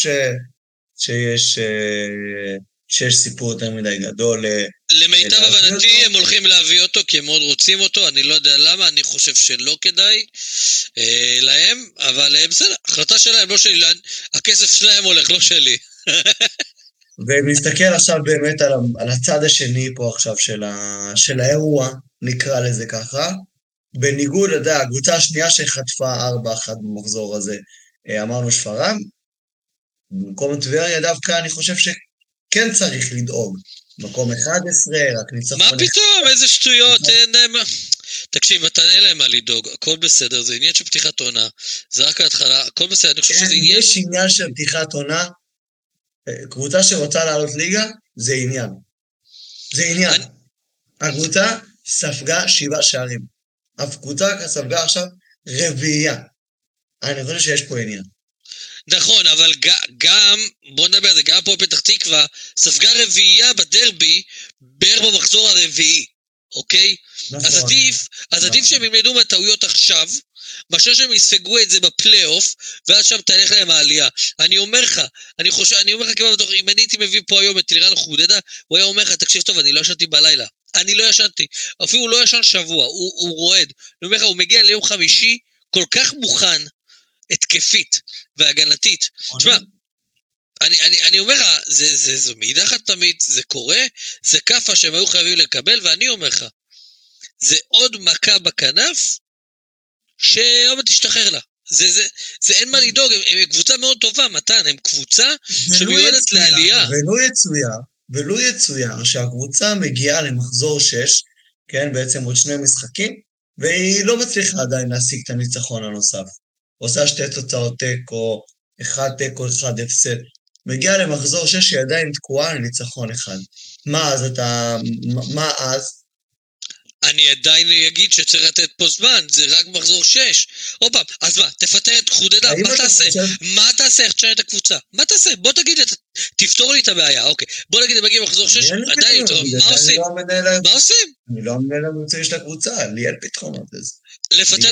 שיש סיפור יותר מדי גדול. למיטב הבנתי הם הולכים להביא אותו, כי הם מאוד רוצים אותו, אני לא יודע למה, אני חושב שלא כדאי להם, אבל בסדר, החלטה שלהם, לא שלי, הכסף שלהם הולך, לא שלי. ונסתכל עכשיו באמת על הצד השני פה עכשיו של האירוע, נקרא לזה ככה, בניגוד, הקבוצה השנייה שחטפה 4-1 במחזור הזה, אמרנו שפרעם, במקום טבריה דווקא אני חושב שכן צריך לדאוג, מקום 11, רק ניצחון... מה פתאום, איזה שטויות, תקשיב, אין להם מה לדאוג, הכל בסדר, זה עניין של פתיחת עונה, זה רק ההתחלה, הכל בסדר, אני חושב שזה עניין... יש עניין של פתיחת עונה, קבוצה שרוצה לעלות ליגה, זה עניין. זה עניין. הקבוצה ספגה 7 שערים. הקבוצה ספגה עכשיו 4. אני חושב שיש פה עניין. נכון, אבל גם, בוא נדבר על זה, גם פה פתח תקווה, ספגה 4 בדרבי, בערך במחזור 4, אוקיי? נכון. אז עדיף שהם ילמדו מהטעויות עכשיו, מאשר שהם יספגו את זה בפלייאוף, ואז שם תהלך להם העלייה. אני אומר לך כמה בטוח, אם אני הייתי מביא פה היום את אלירן חודדה, הוא היה אומר לך, תקשיב טוב, אני לא ישנתי בלילה. אני לא ישנתי. אפילו הוא לא ישן שבוע, הוא רועד. אני אומר לך, הוא מגיע ליום חמישי, כל כך מוכן, התקפית והגנתית. תשמע, אני אומר לך, זו מידע חד פעמית, זה קורה, זה כפה שהם היו חייבים לקבל, ואני אומר לך, זה עוד מכה בכנף, שעוד תשתחרר לה. זה אין מה לדאוג, הם קבוצה מאוד טובה, מתן, הם קבוצה שמיועדת לעלייה. ולא יצויר שהקבוצה מגיעה למחזור 6, כן, בעצם עוד 2 משחקים, והיא לא מצליחה עדיין להשיג את הניצחון הנוסף. עושה 2 תוצאות תיקו, 1 תיקו, 1 הפסד. מגיעה למחזור 6 שהיא עדיין תקועה לניצחון 1. מה אז? אני עדיין אגיד שצריך לתת פה זמן, זה רק מחזור 6. עוד פעם, אז מה, תפטר את חודדה, מה תעשה? מה תעשה? איך תשאר את הקבוצה? מה תעשה? בוא תגיד, תפתור לי את הבעיה, אוקיי. בוא נגיד, מגיע מחזור 6, עדיין, מה עושים? מה עושים? אני לא מנהל המקצועי של הקבוצה, לי אין פתרונות לזה. לפטר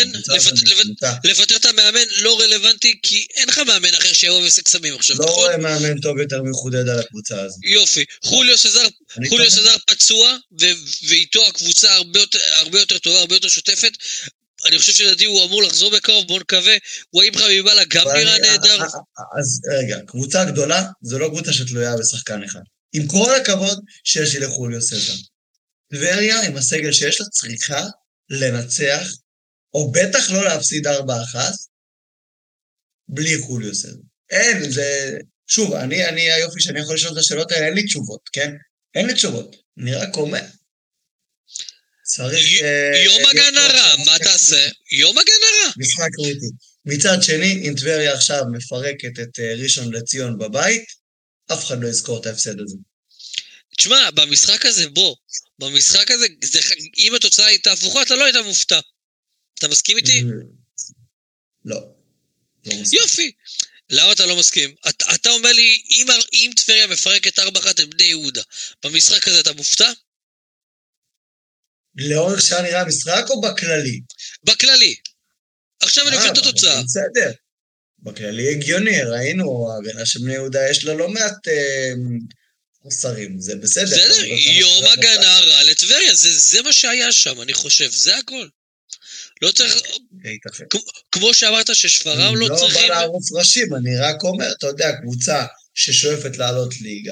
את המאמן לא רלוונטי, כי אין לך מאמן אחר שיבוא ועסק סמים עכשיו, נכון? לא רואה מאמן טוב יותר מחודד על הקבוצה הזאת. יופי, חוליו סזר פצוע, ואיתו הקבוצה הרבה יותר טובה, הרבה יותר שוטפת. אני חושב שלדעתי הוא אמור לחזור בקרוב, בוא נקווה, הוא עם חביבאללה גם נראה נהדר. אז רגע, קבוצה גדולה, זו לא קבוצה שתלויה בשחקן אחד. עם כל הכבוד שיש לי לחוליו סזר. טבריה, עם הסגל שיש לה, צריכה לנצח, או בטח לא להפסיד 4-1, בלי חוליו סזר. אין, זה... שוב, אני היופי שאני יכול לשאול את השאלות האלה, אין לי תשובות, כן? אין לי תשובות. אני רק אומר. צריך... יום הגנה רע, מה תעשה? יום הגנה רע. משחק קריטי. מצד שני, אם טבריה עכשיו מפרקת את ראשון לציון בבית, אף אחד לא יזכור את ההפסד הזה. תשמע, במשחק הזה, אם התוצאה הייתה הפוכה, אתה לא היית מופתע. אתה מסכים איתי? לא. יופי. למה אתה לא מסכים? אתה אומר לי, אם טבריה מפרקת 4-1 את בני יהודה, במשחק הזה אתה מופתע? לאורך שעה נראה המשחק או בכללי? בכללי. עכשיו אני מביא את התוצאה. בסדר. בכללי הגיוני, ראינו, ההגנה של בני יהודה יש לה לא מעט חוסרים, זה בסדר. בסדר, יום הגנה רע לטבריה, זה מה שהיה שם, אני חושב, זה הכל. לא צריך, כמו שאמרת ששפרעם לא צריכים... אני לא בא לערוף ראשים, אני רק אומר, אתה יודע, קבוצה ששואפת לעלות ליגה,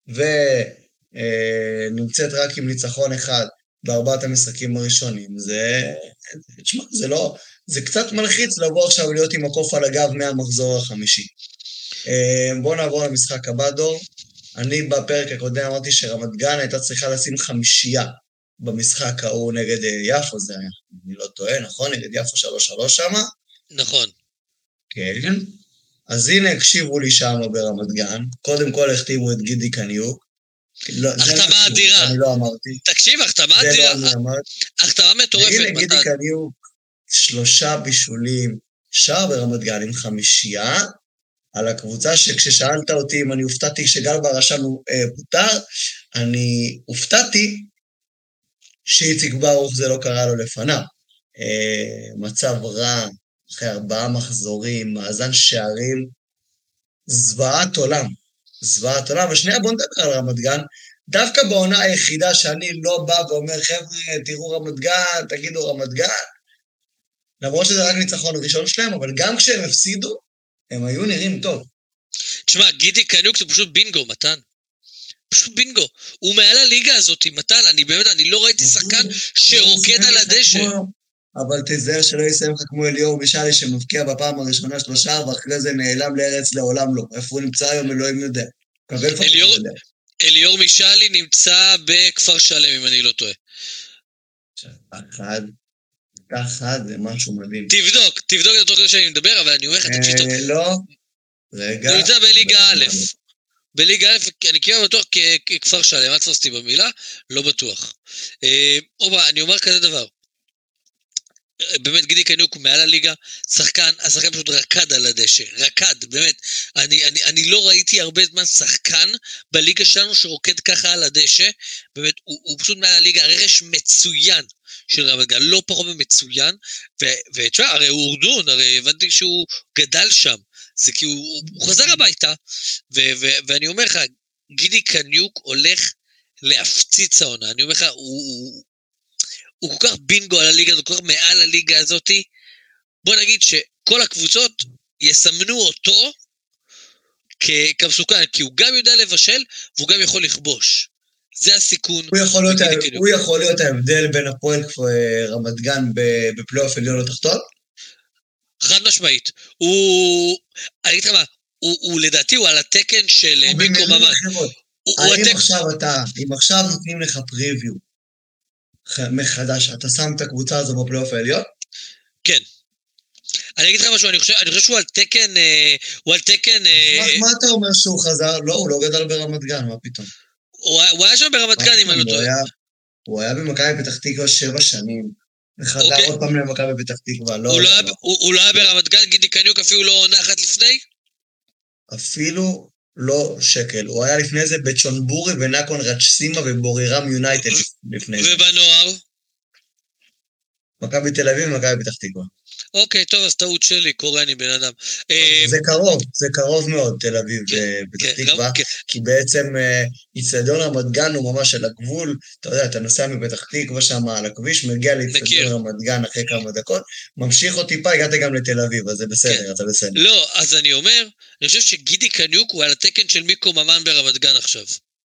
ונמצאת רק עם ניצחון אחד בארבעת המשחקים הראשונים, תשמע, זה קצת מלחיץ לבוא עכשיו להיות עם הקוף על הגב מהמחזור החמישי. בואו נעבור למשחק הבא, דור. אני בפרק הקודם אמרתי שרמת גן הייתה צריכה לשים 5 במשחק ההוא נגד יפו, זה היה, אני לא טועה, נכון? נגד יפו 3-3 שם? נכון. כן. אז הנה, הקשיבו לי שם ברמת גן, קודם כל החתימו את גידי קניוק. החתמה אדירה. אני לא אמרתי. תקשיב, החתמה אדירה. זה לא אני אמרתי. החתמה מטורפת. והנה גידי קניוק, 3 בישולים, שער ברמת גן עם 5, על הקבוצה שכששאלת אותי אם אני הופתעתי כשגל ברשם פוטר, אני הופתעתי שאיציק ברוך זה לא קרה לו לפניו. מצב רע, אחרי 4 מחזורים, מאזן שערים, זוועת עולם. זוועת עולם. ושנייה, בוא נדבר על רמת גן. דווקא בעונה היחידה שאני לא בא ואומר, חבר'ה, תראו רמת גן, תגידו רמת גן. למרות שזה רק ניצחון ראשון שלהם, אבל גם כשהם הפסידו, הם היו נראים טוב. תשמע, גידי קניוק זה פשוט בינגו, מתן. פשוט בינגו. הוא מעל הליגה הזאת, מתן. אני לא ראיתי שחקן שרוקד על הדשא. אבל תזהר שלא יסיים לך כמו אליאור משאלי שמבקיע בפעם הראשונה 3, ואחרי זה נעלם לארץ לעולם לא. איפה הוא נמצא היום, אלוהים יודע. אליאור משאלי נמצא בכפר שלם, אם אני לא טועה. אחד זה משהו מדהים. תבדוק את אותו כדי שאני מדבר, אבל אני אומר לך, תקשיב טוב. לא, רגע. הוא נמצא בליגה א'. בליגה א', אני כמעט בטוח ככפר שלם, אל תפסתי במילה, לא בטוח. אני אומר כזה דבר. באמת גידי קניוק הוא מעל הליגה, השחקן פשוט רקד על הדשא, רקד, באמת, אני לא ראיתי הרבה זמן שחקן בליגה שלנו שרוקד ככה על הדשא, באמת, הוא פשוט מעל הליגה, הרכש מצוין של רמת גן, לא פחות ממצוין, ותשמע, הרי הוא אורדון, הרי הבנתי שהוא גדל שם, זה כי הוא חזר הביתה, ואני אומר לך, גידי קניוק הולך להפציץ העונה, אני אומר לך, הוא כל כך בינגו על הליגה, הוא כל כך מעל הליגה הזאת, בוא נגיד שכל הקבוצות יסמנו אותו כמסוכן, כי הוא גם יודע לבשל, והוא גם יכול לכבוש. זה הסיכון. הוא יכול להיות ההבדל בין הפועל רמת גן בפלייאוף עליון לתחתון? חד משמעית. אני אגיד לך מה, לדעתי הוא על התקן של מיקרו ממן. אם עכשיו נותנים לך פריוויו, מחדש, אתה שם את הקבוצה הזו בפלייאוף העליון? כן. אני אגיד לך משהו, אני חושב שהוא על תקן... מה אתה אומר שהוא חזר? לא, הוא לא גדל ברמת גן, מה פתאום? הוא היה שם ברמת גן, אם אני לא טועה. הוא היה במכבי פתח תקווה 7 שנים. וחזר עוד פעם למכבי פתח תקווה, לא... הוא לא היה ברמת גן, גידי קניוק אפילו לא עונה אחת לפני? אפילו לא שקל. הוא היה לפני זה בצ'ונבורי ונקון רצ'סימה ובורירם יונייטד לפני זה. ובנוער? מכבי תל אביב ומכבי פתח תקווה. אוקיי, טוב, אז טעות שלי, קורא אני בן אדם. זה קרוב מאוד, תל אביב ופתח תקווה, כי בעצם איצטדיון רמת גן הוא ממש על הגבול, אתה יודע, אתה נוסע מפתח תקווה שם על הכביש, מגיע לאיצטדיון רמת גן אחרי כמה דקות, ממשיך עוד טיפה, הגעת גם לתל אביב, אז זה בסדר, אתה בסדר. לא, אז אני אומר, אני חושב שגידי קניוק הוא על התקן של מיקרו ממן ברמת גן עכשיו.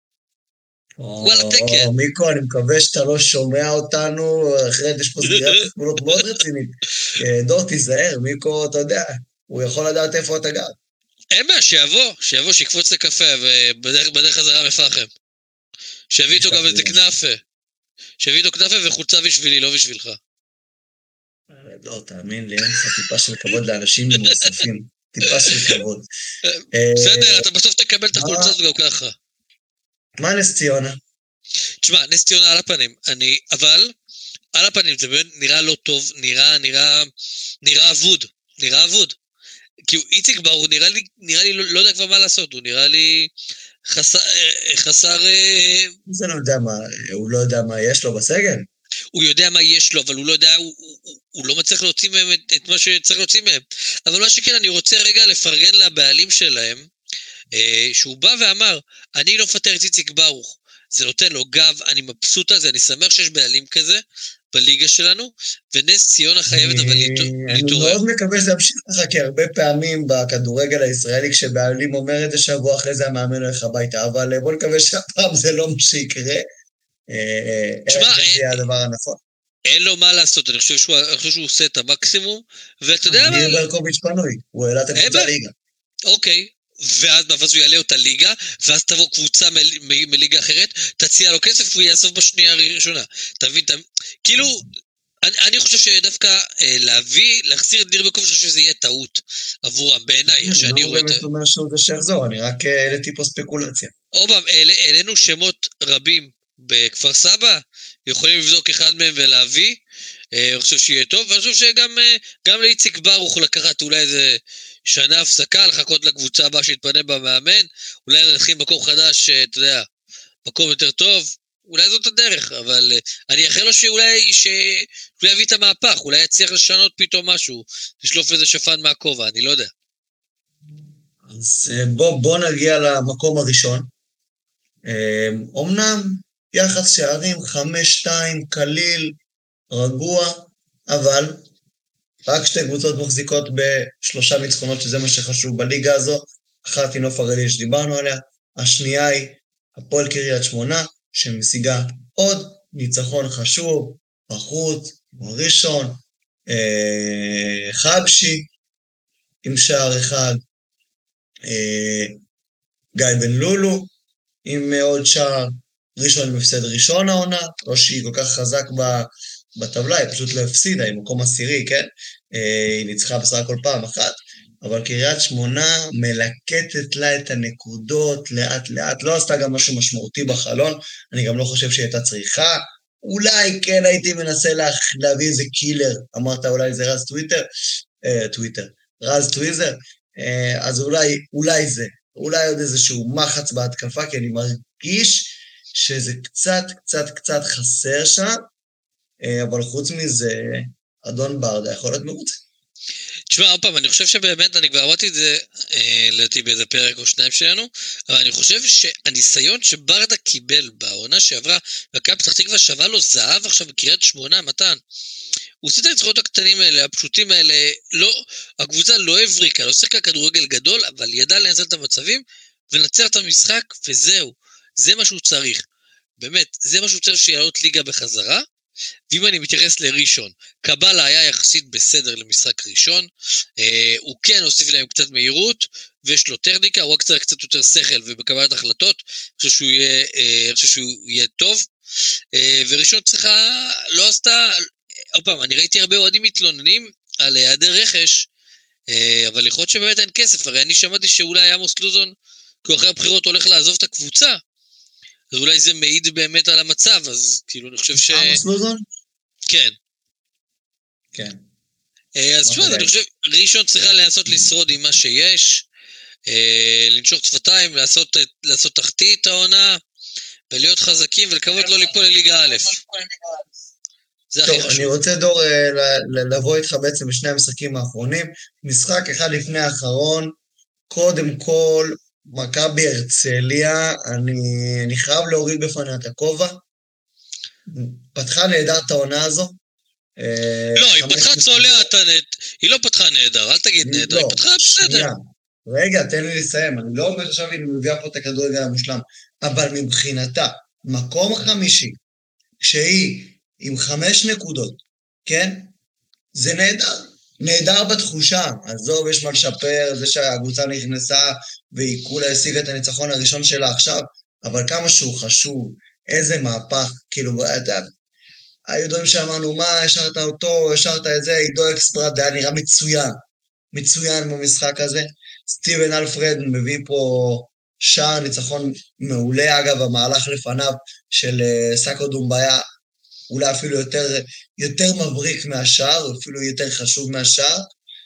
מיקו, אני מקווה שאתה לא שומע אותנו, אחרת יש פה סגירת תמונות מאוד רצינית. דור, תיזהר, מיקו, אתה יודע, הוא יכול לדעת איפה אתה גר. אין מה, שיבוא, שיקפוץ לקפה, ובדרך חזרה מפחם. שיביא איתו גם איזה כנפה. שיביא איתו כנפה וחולצה בשבילי, לא בשבילך. לא, תאמין לי, אין לך טיפה של כבוד לאנשים מוספים. טיפה של כבוד. בסדר, אתה בסוף תקבל את החולצה הזו גם ככה. מה נס ציונה? תשמע, נס ציונה על הפנים, אבל על הפנים זה באמת נראה לא טוב, נראה אבוד, כי איציק בר, הוא נראה לי לא יודע כבר מה לעשות, הוא נראה לי חסר... זה לא יודע מה, הוא לא יודע מה יש לו בסגל? הוא יודע מה יש לו, אבל הוא לא יודע, הוא לא מצליח להוציא מהם את מה שצריך להוציא מהם, אבל מה שכן, אני רוצה רגע לפרגן לבעלים שלהם, שהוא בא ואמר, אני לא מפטר את איציק ברוך, זה נותן לו גב, אני מבסוט על זה, אני שמח שיש בעלים כזה בליגה שלנו, ונס ציונה חייבת אבל להתעורר. אני מאוד מקווה שזה ימשיך לך, כי הרבה פעמים בכדורגל הישראלי, כשבעלים אומר את זה שבוע אחרי זה המאמן הולך הביתה, אבל בוא נקווה שהפעם זה לא מה שיקרה. תשמע, זה יהיה הדבר הנכון. אין לו מה לעשות, אני חושב שהוא עושה את המקסימום, ואתה יודע מה? ניר ברקוביץ' פנוי, הוא העלה את הקבוצה ליגה. אוקיי, ואז הוא יעלה אותה ליגה, ואז תבוא קבוצה מליגה אחרת, תציע לו כסף, הוא יאסוף בשנייה הראשונה. אתה מבין? כאילו, אני חושב שדווקא להחזיר את ניר ברקוביץ', אני חושב שזה יהיה טעות עבורם, בעיניי, שאני רואה את זה. אני לא באמת אומר שהוא זה שיחזור, אני רק העליתי פה ספקולציה. עוד פעם, העלינו שמות רבים בכפר סבא, יכולים לבדוק אחד מהם ולהביא, אני חושב שיהיה טוב, ואני חושב שגם לאיציק ברוך לקחת אולי איזה שנה הפסקה, לחכות לקבוצה הבאה שהתפנה במאמן, אולי נתחיל מקום חדש, אתה יודע, מקום יותר טוב, אולי זאת הדרך, אבל אני אאחל לו שאולי יביא את המהפך, אולי יצליח לשנות פתאום משהו, לשלוף איזה שפן מהכובע, אני לא יודע. אז בוא נגיע למקום הראשון. אמנם יחס שערים 5-2, קליל, רגוע, אבל רק שתי קבוצות מחזיקות ב3 ניצחונות, שזה מה שחשוב בליגה הזו. אחת היא נוף הגליל שדיברנו עליה, השנייה היא הפועל קריית שמונה, שמשיגה עוד ניצחון חשוב, בחוץ, ראשון, חבשי, עם שער אחד, גיא בן לולו, עם עוד שער, ראשון מפסד ראשון העונה, לא שהיא כל כך חזק בטבלה, היא פשוט לא הפסידה, היא מקום עשירי, כן? היא ניצחה בסך הכל פעם אחת, אבל קריית שמונה מלקטת לה את הנקודות לאט לאט, לא עשתה גם משהו משמעותי בחלון, אני גם לא חושב שהיא הייתה צריכה, אולי כן הייתי מנסה להביא איזה קילר, אמרת אולי זה רז רז טוויזר, אז אולי זה, אולי עוד איזשהו מחץ בהתקפה, כי אני מרגיש שזה קצת חסר שם, אבל חוץ מזה, אדון ברדה יכול להיות מרוצה. תשמע, עוד פעם, אני חושב שבאמת, אני כבר אמרתי את זה, לדעתי באיזה פרק או שניים שלנו, אבל אני חושב שהניסיון שברדה קיבל בעונה שעברה, מכבי פתח תקווה שווה לו זהב עכשיו בקריית שמונה, מתן. הוא עושה את הניצחונות הקטנים האלה, הפשוטים האלה, לא, הקבוצה לא הבריקה, לא שיחקה כדורגל גדול, אבל ידע לנצל את המצבים, ולנצח את המשחק, וזהו. זה מה שהוא צריך. באמת, זה מה שהוא צריך שיעלות ליגה בחזרה, ואם אני מתייחס לראשון, קבלה היה יחסית בסדר למשחק ראשון, הוא כן הוסיף להם קצת מהירות, ויש לו טכניקה, הוא רק צריך קצת יותר שכל ובקבלת החלטות, אני חושב שהוא יהיה טוב, וראשון צריכה, לא עשתה, עוד פעם, אני ראיתי הרבה אוהדים מתלוננים על היעדר רכש, אבל יכול להיות שבאמת אין כסף, הרי אני שמעתי שאולי עמוס לוזון, כי אחרי הבחירות הולך לעזוב את הקבוצה, אז אולי זה מעיד באמת על המצב, אז כאילו אני חושב עמוס לוזון? כן. כן. אז תשמע, אני חושב, ראשון צריכה לנסות לשרוד עם מה שיש, לנשוך שפתיים, לעשות תחתית העונה, ולהיות חזקים, ולקוות לא ליפול לליגה א'. זה הכי חשוב. טוב, אני רוצה דור לבוא איתך בעצם בשני המשחקים האחרונים, משחק אחד לפני האחרון, קודם כל, מכבי הרצליה, אני חייב להוריד בפניה את הכובע, פתחה נהדר את העונה הזו. לא, היא פתחה צולע את הנט, היא לא פתחה נהדר, אל תגיד נהדר, היא פתחה בסדר. רגע, תן לי לסיים, אני לא אומר עכשיו היא מביאה פה את הכדורגל המושלם, אבל מבחינתה, מקום חמישי, שהיא עם 5 נקודות, כן? זה נהדר. נהדר בתחושה, עזוב, יש מה לשפר, זה שהקבוצה נכנסה והיא כולה השיגה את הניצחון הראשון שלה עכשיו, אבל כמה שהוא חשוב, איזה מהפך, כאילו, היו דברים שאמרנו, מה, השארת אותו, השארת את זה, עידו אקספרד, היה נראה מצוין במשחק הזה, סטיבן אלפרד מביא פה שער ניצחון מעולה, אגב, המהלך לפניו של סאקו דומביה, אולי אפילו יותר מבריק מהשאר, אפילו יותר חשוב מהשאר,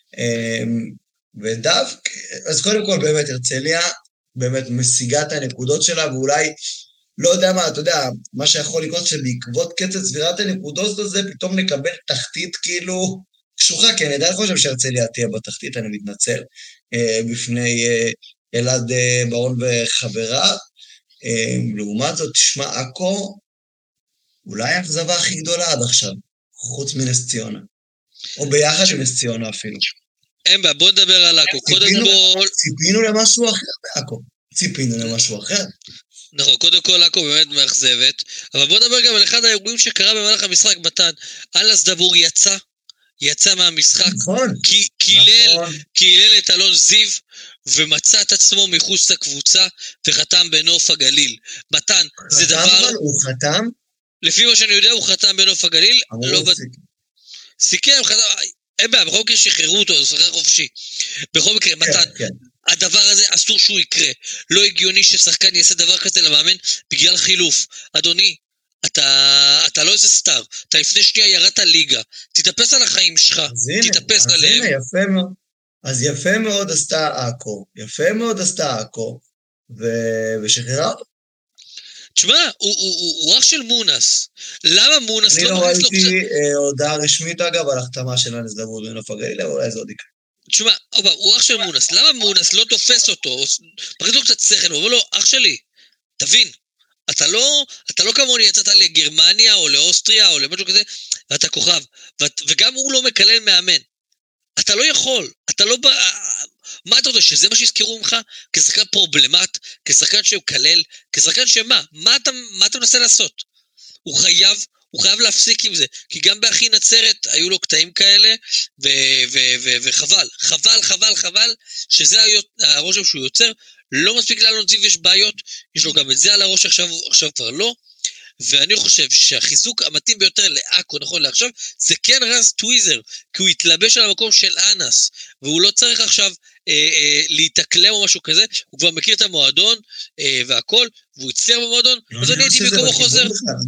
ודווקא, אז קודם כל באמת הרצליה, באמת משיגה את הנקודות שלה, ואולי, לא יודע מה, אתה יודע, מה שיכול לקרות שבעקבות קצת סבירת הנקודות הזה, פתאום נקבל תחתית כאילו קשוחה, כי אני עדיין חושב שהרצליה תהיה בתחתית, אני מתנצל, בפני אלעד ברון וחבריו, לעומת זאת, תשמע, עכו, אולי האכזבה הכי גדולה עד עכשיו, חוץ מנס ציונה. או ביחד עם נס ציונה אפילו. אין בה, בוא נדבר על עכו. קודם כל... ציפינו למשהו אחר בעכו. ציפינו למשהו אחר. נכון, קודם כל עכו באמת מאכזבת, אבל בוא נדבר גם על אחד האירועים שקרה במהלך המשחק, מתן. אלאס דבור יצא מהמשחק, נכון. קילל את אלון זיו, ומצא את עצמו מחוץ לקבוצה, וחתם בנוף הגליל. מתן, זה דבר... הוא חתם? לפי מה שאני יודע, הוא חתם בנוף הגליל, לא... סיכם, חתם... אין בעיה, בכל מקרה שחררו אותו, זה שחרר חופשי. בכל מקרה, מתן, הדבר הזה אסור שהוא יקרה. לא הגיוני ששחקן יעשה דבר כזה למאמן בגלל חילוף. אדוני, אתה לא איזה סטאר, אתה לפני שנייה ירדת ליגה, תתאפס על החיים שלך, תתאפס עליהם. יפה מאוד. אז יפה מאוד עשתה עכו, ושחררה אותו. תשמע, הוא אח של מונס. למה מונס אני לא ראיתי הודעה רשמית אגב על החתמה של אלאס דבור בנוף הגליל, אבל אולי זה עוד יקרה. תשמע, הוא אח של מונס, למה מונס לא תופס אותו? פרקת לו קצת שכל, הוא אומר לו, אח שלי, תבין, אתה לא כמוני יצאת לגרמניה או לאוסטריה או למשהו כזה, ואתה כוכב, וגם הוא לא מקלל מאמן. אתה לא יכול, אתה לא... מה אתה יודע, שזה מה שיזכרו ממך? כשחקן פרובלמט, כשחקן שהוא כלל, כשחקן שמה? מה אתה מנסה לעשות? הוא חייב להפסיק עם זה, כי גם באחי נצרת היו לו קטעים כאלה, וחבל, חבל, שזה הרושם שהוא יוצר, לא מספיק לאלון זיו יש בעיות, יש לו גם את זה על הראש עכשיו כבר לא, ואני חושב שהחיזוק המתאים ביותר לעכו, נכון לעכשיו, זה כן רז טוויזר, כי הוא התלבש על המקום של אנס, והוא לא צריך עכשיו להתאקלם או משהו כזה, הוא כבר מכיר את המועדון והכל, והוא יצליח במועדון, אז אני הייתי במקום חוזר.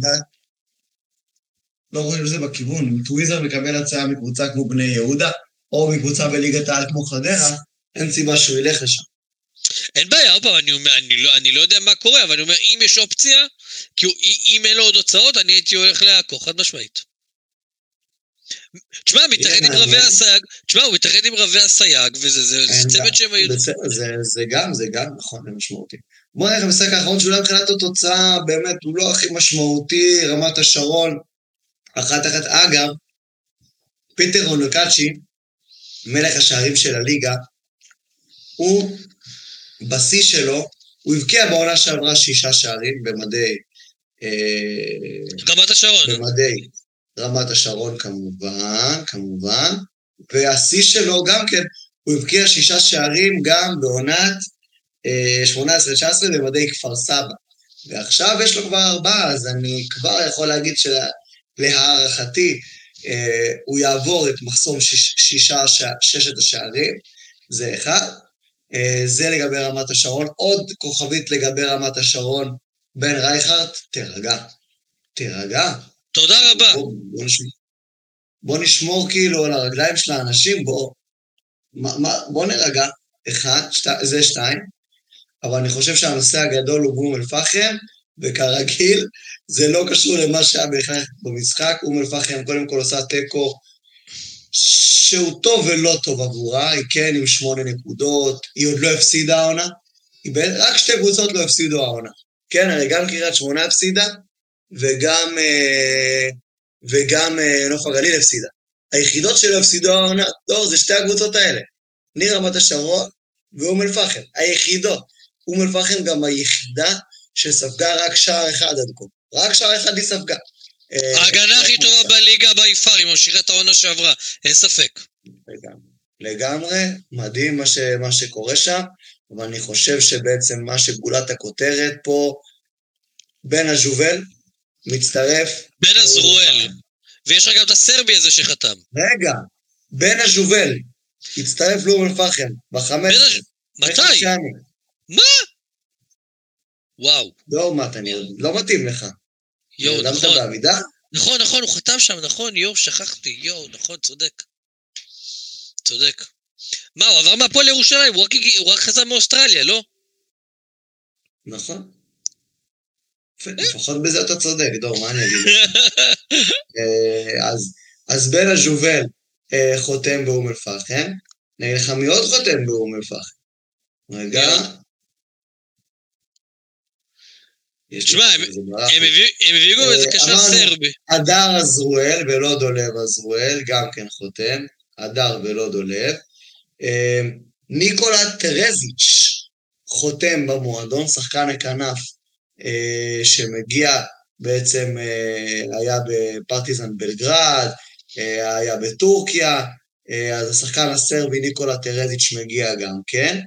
לא רואים שזה בכיוון, אם טוויזר מקבל הצעה מקבוצה כמו בני יהודה, או מקבוצה בליגת העל כמו חדרה, אין סיבה שהוא ילך לשם. אין בעיה, אופה, אני לא יודע מה קורה, אבל אני אומר, אם יש אופציה, כי אם אין לו עוד הוצאות, אני הייתי הולך לעכו, חד משמעית. תשמע, הוא מתאחד עם רבי הסייג, וזה צוות שהם היו... זה גם נכון, זה משמעותי. בוא נראה, המשחק האחרון שאולי מבחינת התוצאה, באמת, הוא לא הכי משמעותי, רמת השרון, אחת, אגב, פיטר אונוקאצ'י, מלך השערים של הליגה, הוא, בשיא שלו, הוא הבקיע בעונה שעברה 6 שערים במדי... רמת השרון. במדי רמת השרון כמובן, והשיא שלו גם כן, הוא הבקיע 6 שערים גם בעונת 18-19 במדי כפר סבא. ועכשיו יש לו כבר 4, אז אני כבר יכול להגיד שלהערכתי, הוא יעבור את מחסום 6 השערים, זה אחד. זה לגבי רמת השרון, עוד כוכבית לגבי רמת השרון, בן רייכרט, תירגע. תודה רבה. בוא נשמור כאילו על הרגליים של האנשים, בוא נרגע, 1, זה 2, אבל אני חושב שהנושא הגדול הוא אום אל-פחם, וכרגיל, זה לא קשור למה שהיה בהכרח במשחק, אום אל-פחם קודם כל עושה טקו, שהוא טוב ולא טוב עבורה, היא כן עם 8 נקודות, היא עוד לא הפסידה העונה, רק 2 קבוצות לא הפסידו העונה. כן, הרי גם קריית שמונה הפסידה, וגם נוף הגליל הפסידה. היחידות שלא הפסידו העונה, לא, זה 2 הקבוצות האלה. ניר רמת השרון ואום אל-פחם, היחידות. אום אל-פחם גם היחידה שספגה רק שער אחד עד כה. רק שער אחד היא ספגה. ההגנה הכי טובה בליגה ביפר, היא ממשיכה את העונה שעברה, אין ספק. לגמרי, מדהים מה שקורה שם, אבל אני חושב שבעצם מה שגולת הכותרת פה, בן הז'ובל מצטרף. בן הזרואל, ויש לך גם את הסרבי הזה שחתם. רגע, בן הז'ובל הצטרף לאום אל-פחם, ב-15. מתי? מה? וואו. לא מתאים לך. יו, נכון, הוא חתם שם, נכון, יו, שכחתי, יו, נכון, צודק. מה, הוא עבר מהפועל לירושלים, הוא רק חזר מאוסטרליה, לא? נכון. לפחות בזה אתה צודק, דור, מה אני אגיד? אז בן הז'ובל חותם באום אל-פחם, נגיד לך מי עוד חותם באום אל-פחם? רגע. תשמע, הם הביאו איזה קשר סרבי. הדר עזרואל ולא דולב עזרואל, גם כן חותם. הדר ולא דולב. ניקולה טרזיץ' חותם במועדון, שחקן הכנף שמגיע בעצם, היה בפרטיזן בלגרד, היה בטורקיה, אז השחקן הסרבי ניקולה טרזיץ' מגיע גם כן.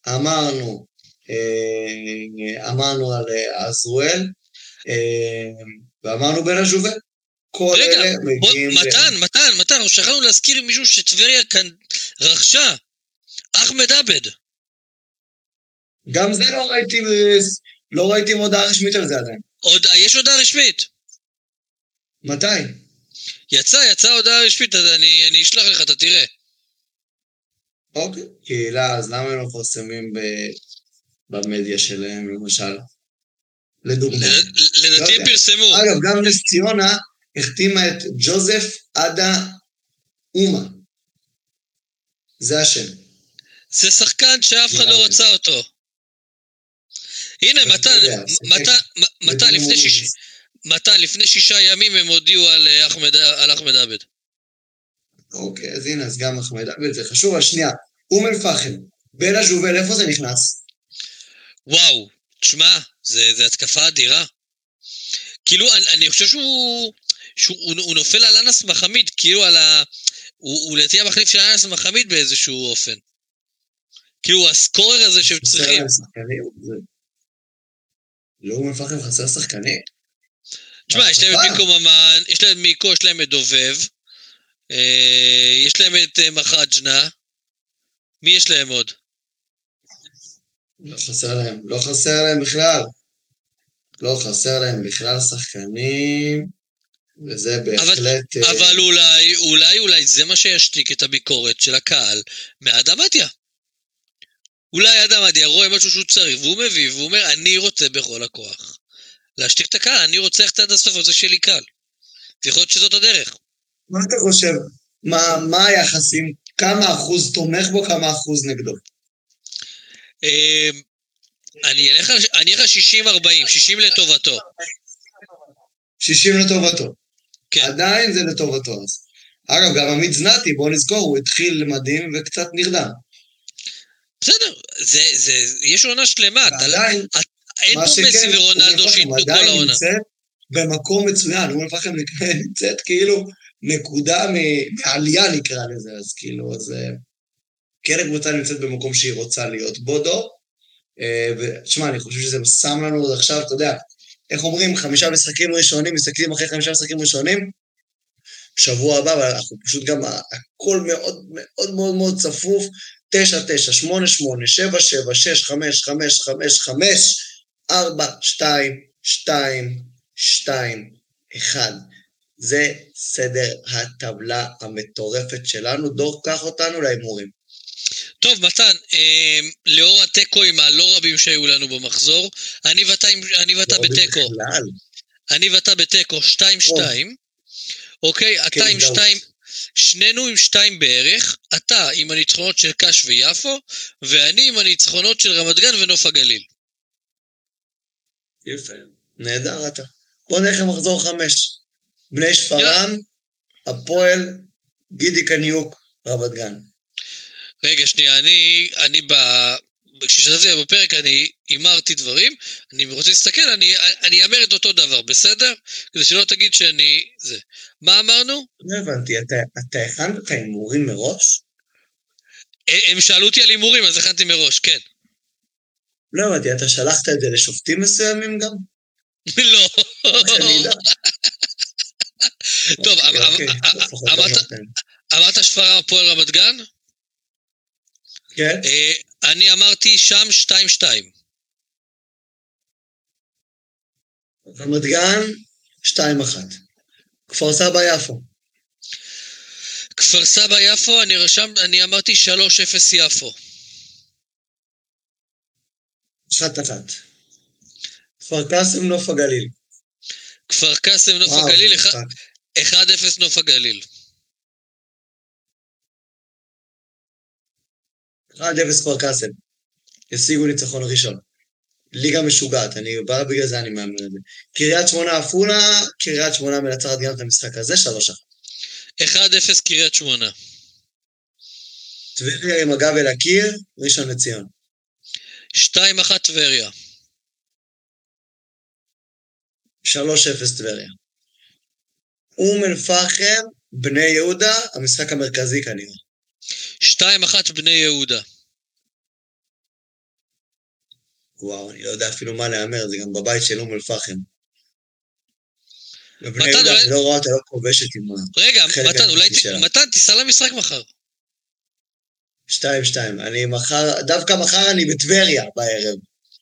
אמרנו על עזרואל, ואמרנו בן הז'ובל. רגע, מתן, שכחנו להזכיר מישהו שטבריה כאן רכשה, אחמד עבד. גם זה לא ראיתי מודעה רשמית על זה עדיין. יש הודעה רשמית. מתי? יצא הודעה רשמית, אז אני אשלח לך, אתה תראה. אוקיי, קהילה, אז למה הם מפרסמים במדיה שלהם, למשל? לדוגמה. לדעתי הם פרסמו. אגב, גם נס ציונה החתימה את ג'וזף עדה אומה. זה השם. זה שחקן שאף אחד לא רצה אותו. הנה, מתן, לפני 6 ימים הם הודיעו על אחמד עבד. אוקיי, אז הנה, אז גם אחמד עבד, זה חשוב. השנייה, אום אל-פחם, בן הז'ובל, איפה זה נכנס? וואו, תשמע, זה התקפה אדירה. כאילו, אני חושב שהוא נופל על אנס מחמיד, כאילו הוא לדעתי המחליף של אנס מחמיד באיזשהו אופן. כאילו, הסקורר הזה שהם צריכים. לא, אום אל-פחם חסר שחקנים. תשמע, יש להם את מיקו ממן, יש להם מיקו, יש להם את דובב, יש להם את מחג'נה, מי יש להם עוד? לא חסר להם בכלל. לא חסר להם בכלל שחקנים, וזה בהחלט... אבל אולי זה מה שישתיק את הביקורת של הקהל מאדמתיה. אולי אדמתיה רואה משהו שהוא צריך, והוא מביא, והוא אומר, אני רוצה בכל הכוח להשתיק את הקהל, אני רוצה ללכת עד הסוף, זה שלי קל. ויכול להיות שזאת הדרך. מה אתה חושב? מה היחסים? כמה אחוז תומך בו, כמה אחוז נגדו? אני אלך 60-40, 60 לטובתו. 60 לטובתו. כן. עדיין זה לטובתו. אגב, גם עמית זנתי, בואו נזכור, הוא התחיל מדהים וקצת נרדם. בסדר, יש עונה שלמה. ועדיין, אין פה מסי ורונלדו שיתנו כל העונה. עדיין נמצאת במקום מצוין, הוא מפחם נמצאת כאילו נקודה מעלייה נקרא לזה, אז כאילו, אז כן הקבוצה נמצאת במקום שהיא רוצה להיות בודו, ותשמע, אני חושב שזה שם לנו עוד עכשיו, אתה יודע, איך אומרים, 5 משחקים ראשונים, מסתכלים אחרי 5 משחקים ראשונים, שבוע הבא, אבל אנחנו פשוט גם, הכל מאוד מאוד מאוד מאוד צפוף, 9-9, 8-8, 7-7, 6-5, 5-5, 4, 2, 2, 2, 1. זה סדר הטבלה המטורפת שלנו. דור, קח אותנו להימורים. טוב, מתן, לאור הטקו עם הלא רבים שהיו לנו במחזור, אני ואתה בטקו. אני ואתה בטקו 2-2. אוקיי, אתה עם 2, שנינו עם 2 בערך, אתה עם הניצחונות של קש ויפו, ואני עם הניצחונות של רמת גן ונוף הגליל. יפה, נהדר אתה. בוא נלך למחזור 5. בני שפרעם, הפועל, גידי קניוק, רמת גן. רגע, שנייה, כששתפתי בפרק אני אמרתי דברים, אני רוצה להסתכל, אני אמר את אותו דבר, בסדר? כדי שלא תגיד שאני... זה. מה אמרנו? לא הבנתי, אתה הכנת את ההימורים מראש? הם שאלו אותי על הימורים, אז הכנתי מראש, כן. לא הבנתי, אתה שלחת את זה לשופטים מסוימים גם? לא. טוב, אמרת שפרעם הפועל רמת גן? כן. אני אמרתי שם 2-2. רמת גן, 2-1. כפר סבא יפו. כפר סבא יפו, אני אמרתי 3-0 יפו. 1-1. כפר קאסם נוף הגליל. כפר קאסם נוף הגליל, 1-0 נוף הגליל. 1-0 כפר קאסם. ישיגו ניצחון ראשון. ליגה משוגעת, בגלל זה אני מאמין את זה. קריית שמונה עפולה, קריית שמונה מנצחת גם את המשחק הזה, 3-1. 1-0 קריית שמונה. טבריה עם הגב אל הקיר, ראשון לציון. 2-1 טבריה. 3-0 טבריה. אום אל פחם, בני יהודה, המשחק המרכזי כנראה. 2-1 בני יהודה. וואו, אני לא יודע אפילו מה לאמר, זה גם בבית של אום אל פחם. ובני יהודה, אני לא רואה אותה, לא כובשת עם רגע, מתן, תיסע למשחק מחר. 2-2, דווקא מחר אני בטבריה בערב.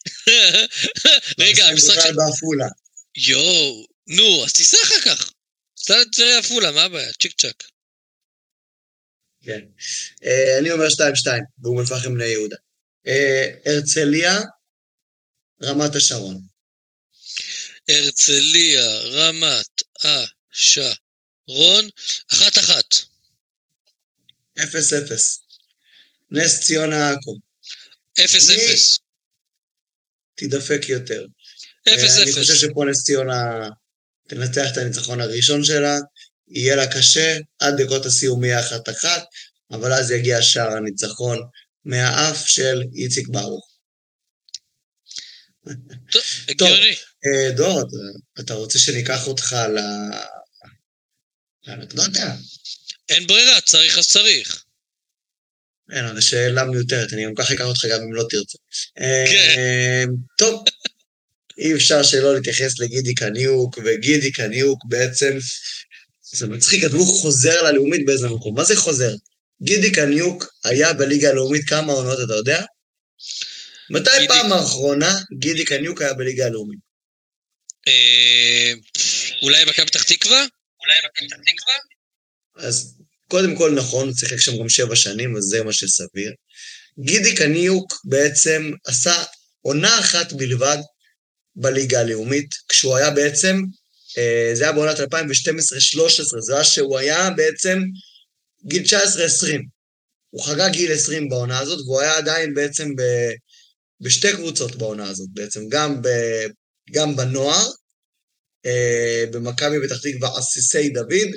רגע, המשחק בכלל בעפולה. יואו, נו, אז תיסע אחר כך. תיסע לטבריה עפולה, מה הבעיה? צ'יק צ'ק. כן. אני אומר 2-2, באום אל פחם בני יהודה. הרצליה, רמת השרון. הרצליה, רמת השרון, 1-1. 0-0. נס ציונה עכו. 0-0. תדפק יותר. 0-0. אני חושב שפה נס ציונה תנצח את הניצחון הראשון שלה, יהיה לה קשה, עד דקות הסיום יהיה 1-1, אבל אז יגיע שער הניצחון מהאף של איציק ברוך. טוב, הגיוני. דור, אתה רוצה שניקח אותך לאנקדוטה? אין ברירה, צריך אז צריך. אין, זו שאלה מיותרת, אני גם ככה אקח אותך גם אם לא תרצה. כן. טוב, אי אפשר שלא להתייחס לגידי קניוק, וגידי קניוק בעצם, זה מצחיק, כתבו חוזר ללאומית באיזה מקום. מה זה חוזר? גידי קניוק היה בליגה הלאומית כמה עונות, אתה יודע? מתי פעם האחרונה גידי קניוק היה בליגה הלאומית? אולי מכבי פתח תקווה? אז קודם כל נכון, צריך שם גם 7 שנים, אז זה מה שסביר. גידי קניוק בעצם עשה עונה אחת בלבד בליגה הלאומית, כשהוא היה בעצם, זה היה בעונת 2012-2013, זה היה שהוא היה בעצם גיל 19-20. הוא חגג גיל 20 בעונה הזאת, והוא היה עדיין בעצם בשתי קבוצות בעונה הזאת, בעצם גם בנוער, במכבי פתח תקווה עסיסי דוד,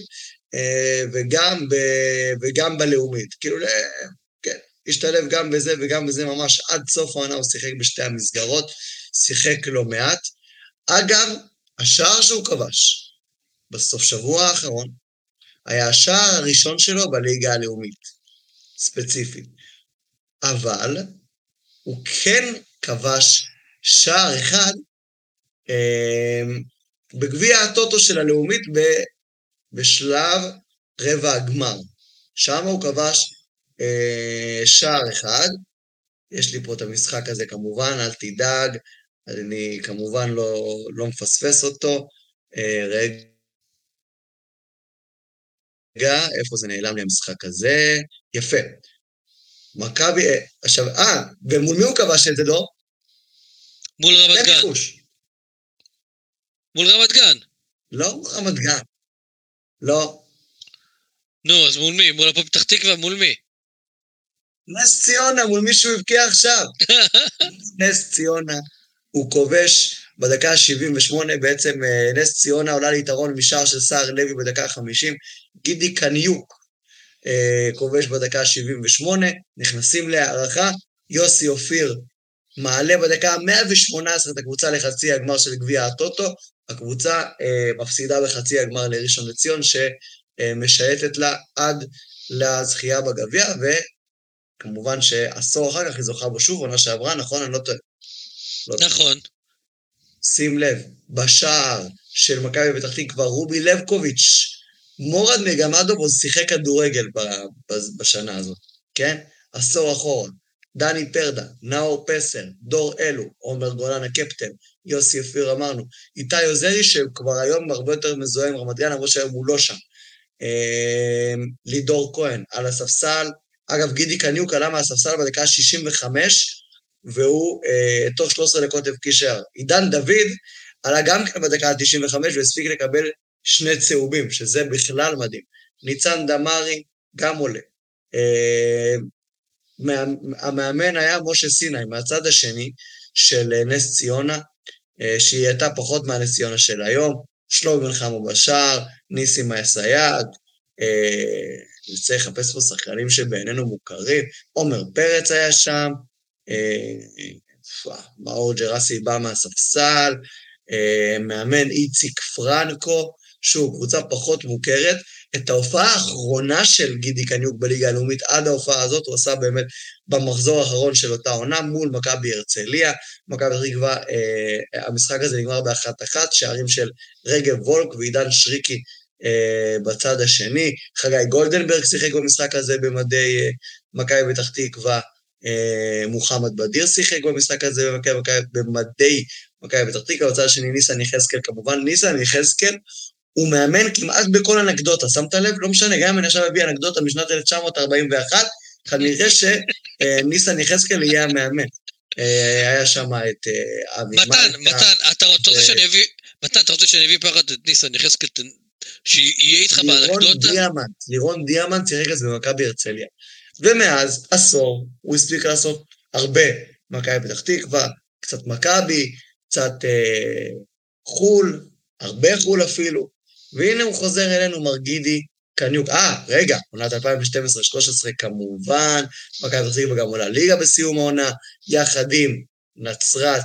וגם בלאומית. כאילו, כן, השתלב גם בזה וגם בזה ממש עד סוף העונה, הוא שיחק בשתי המסגרות, שיחק לא מעט. אגב, השער שהוא כבש בסוף שבוע האחרון, היה השער הראשון שלו בליגה הלאומית, ספציפית. אבל הוא כן כבש שער אחד בגביע הטוטו של הלאומית בשלב רבע הגמר. שם הוא כבש שער אחד. יש לי פה את המשחק הזה כמובן, אל תדאג, אני כמובן לא מפספס אותו. רגע, איפה זה נעלם לי המשחק הזה? יפה. מכבי, עכשיו, ומול מי הוא כבש את זה, לא? מול רמת גן. ניחוש. מול רמת גן. לא רמת גן. לא. נו, אז מול מי? מול הפועל פתח תקווה, מול מי? נס ציונה, מול מי שהוא הבקיע עכשיו. נס ציונה, הוא כובש בדקה ה-78, בעצם נס ציונה עולה ליתרון משער של סער לוי בדקה ה-50, גידי קניוק כובש בדקה ה-78, נכנסים להערכה, יוסי אופיר מעלה בדקה ה-118 את הקבוצה לחצי הגמר של גביע הטוטו, הקבוצה מפסידה בחצי הגמר לראשון לציון, שמשייטת לה עד לזכייה בגביע, וכמובן שעשור אחר כך היא זוכה בו שוב, עונה שעברה, נכון? אני לא טועה. נכון. שים לב, בשער של מכבי פתח תקווה, רובי לבקוביץ', מורד מגמדוב שיחק כדורגל בשנה הזאת, כן? עשור אחורה. דני פרדה, נאור פסר, דור אלו, עומר גולן הקפטן, יוסי אופיר אמרנו, איתי עוזרי שכבר היום הרבה יותר מזוהה עם רמת גן, למרות שהיום הוא לא שם. לידור כהן על הספסל, אגב גידי קניוק עלה מהספסל בדקה 65, והוא תוך 13 דקות הבקיע שער. עידן דוד עלה גם כן בדקה 95 והספיק לקבל 2 צהובים, שזה בכלל מדהים. ניצן דמרי גם עולה. המאמן היה משה סיני, מהצד השני, של נס ציונה, שהיא הייתה פחות מהנס ציונה של היום, שלומי בן חמו בשער, ניסים אסייג, נצא לחפש פה שחקנים שבעינינו מוכרים, עומר פרץ היה שם, מאור ג'רסי בא מהספסל, מאמן איציק פרנקו, שוב, קבוצה פחות מוכרת. את ההופעה האחרונה של גידי קניוק בליגה הלאומית, עד ההופעה הזאת, הוא עשה באמת במחזור האחרון של אותה עונה, מול מכבי הרצליה. מכבי הרצליה, המשחק הזה נגמר ב1-1, שערים של רגב וולק ועידן שריקי בצד השני. חגי גולדנברג שיחק במשחק הזה במדי מכבי פתח תקווה, מוחמד בדיר שיחק במשחק הזה במדי מכבי פתח תקווה, בצד השני ניסן יחזקאל, כמובן ניסן יחזקאל, הוא מאמן כמעט בכל אנקדוטה, שמת לב? לא משנה, גם אם אני עכשיו מביא אנקדוטה משנת 1941, כנראה שניסן יחזקאל יהיה המאמן. היה שם את אבי מלכה. מתן, אתה רוצה שאני אביא פחד את ניסן יחזקאל, שיהיה איתך באנקדוטה? לירון דיאמנט שיחק אז במכבי הרצליה. ומאז עשור, הוא הספיק לעשות הרבה מכבי פתח תקווה, קצת מכבי, קצת חול, הרבה חול אפילו, והנה הוא חוזר אלינו, מר גידי קניוק. רגע, עונת 2012-2013 כמובן, מכבי פתח תקווה גם עולה ליגה בסיום העונה, יחד עם נצרת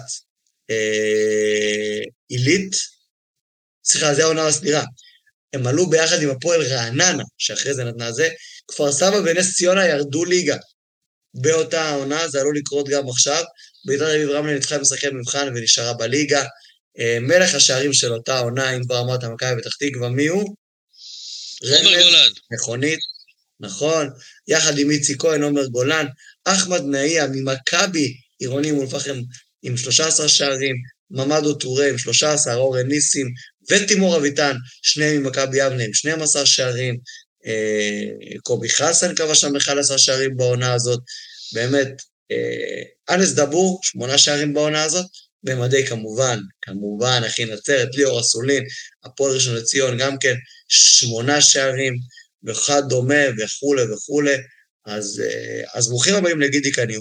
עילית, סליחה, זה העונה הסדירה, הם עלו ביחד עם הפועל רעננה, שאחרי זה נתנה זה, כפר סבא ונס ציונה ירדו ליגה, באותה העונה, זה עלול לקרות גם עכשיו, ביתר אביב רמלה ניצחה משחקי מבחן ונשארה בליגה, מלך השערים של אותה עונה, אם כבר אמרת מכבי פתח תקווה, מי הוא? עומר גולן. מכונית, נכון, יחד עם איציק כהן, עומר גולן, אחמד נאיה ממכבי עירוני מול פחם עם 13 שערים, ממדו טורה עם 13, אורן ניסים ותימור אביטן, שניהם ממכבי יבנה עם 12 שערים, קובי חסן קבע שם 11 שערים בעונה הזאת, באמת, אנס דבור, 8 שערים בעונה הזאת, במדי כמובן, אחי נצרת, ליאור אסולין, הפועל ראשון לציון, גם כן 8 שערים, ואחד דומה וכו'. אז ברוכים הבאים לגידי קניוק,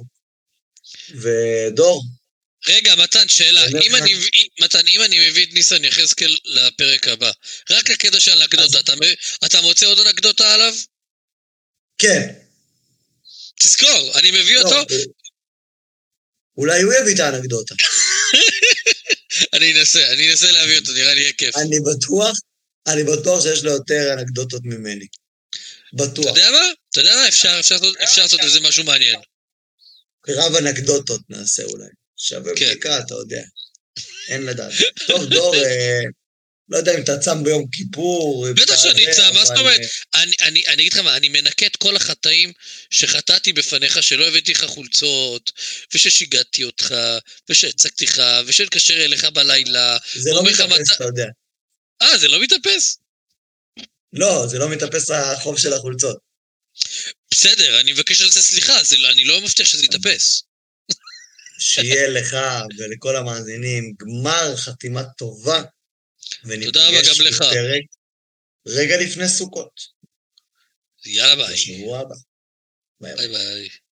ודור. רגע, מתן, שאלה, אם אני מביא את ניסן יחזקאל לפרק הבא, רק הקטע של אנקדוטה, אתה מוצא עוד אנקדוטה עליו? כן. תזכור, אני מביא אותו? אולי הוא יביא את האנקדוטה. אני אנסה להביא אותו, נראה לי יהיה כיף. אני בטוח שיש לו יותר אנקדוטות ממני. בטוח. אתה יודע מה? אפשר לעשות איזה משהו מעניין. רב אנקדוטות נעשה אולי. שווה בדיקה, אתה יודע. אין לדעת. טוב, דור, לא יודע אם אתה צם ביום כיפור. בטח שאני צם, מה זאת אומרת? אני אגיד לך מה, אני מנקה את כל החטאים שחטאתי בפניך, שלא הבאתי לך חולצות, וששיגעתי אותך, ושהצקתי לך, ושנקשר אליך בלילה. זה לא מתאפס, אתה יודע. זה לא מתאפס? לא, זה לא מתאפס החוב של החולצות. בסדר, אני מבקש על זה סליחה, אני לא מבטיח שזה יתאפס. שיהיה לך ולכל המאזינים גמר חתימה טובה, תודה רבה גם לך. רגע לפני סוכות. יאללה ביי. בשבוע הבא. ביי ביי.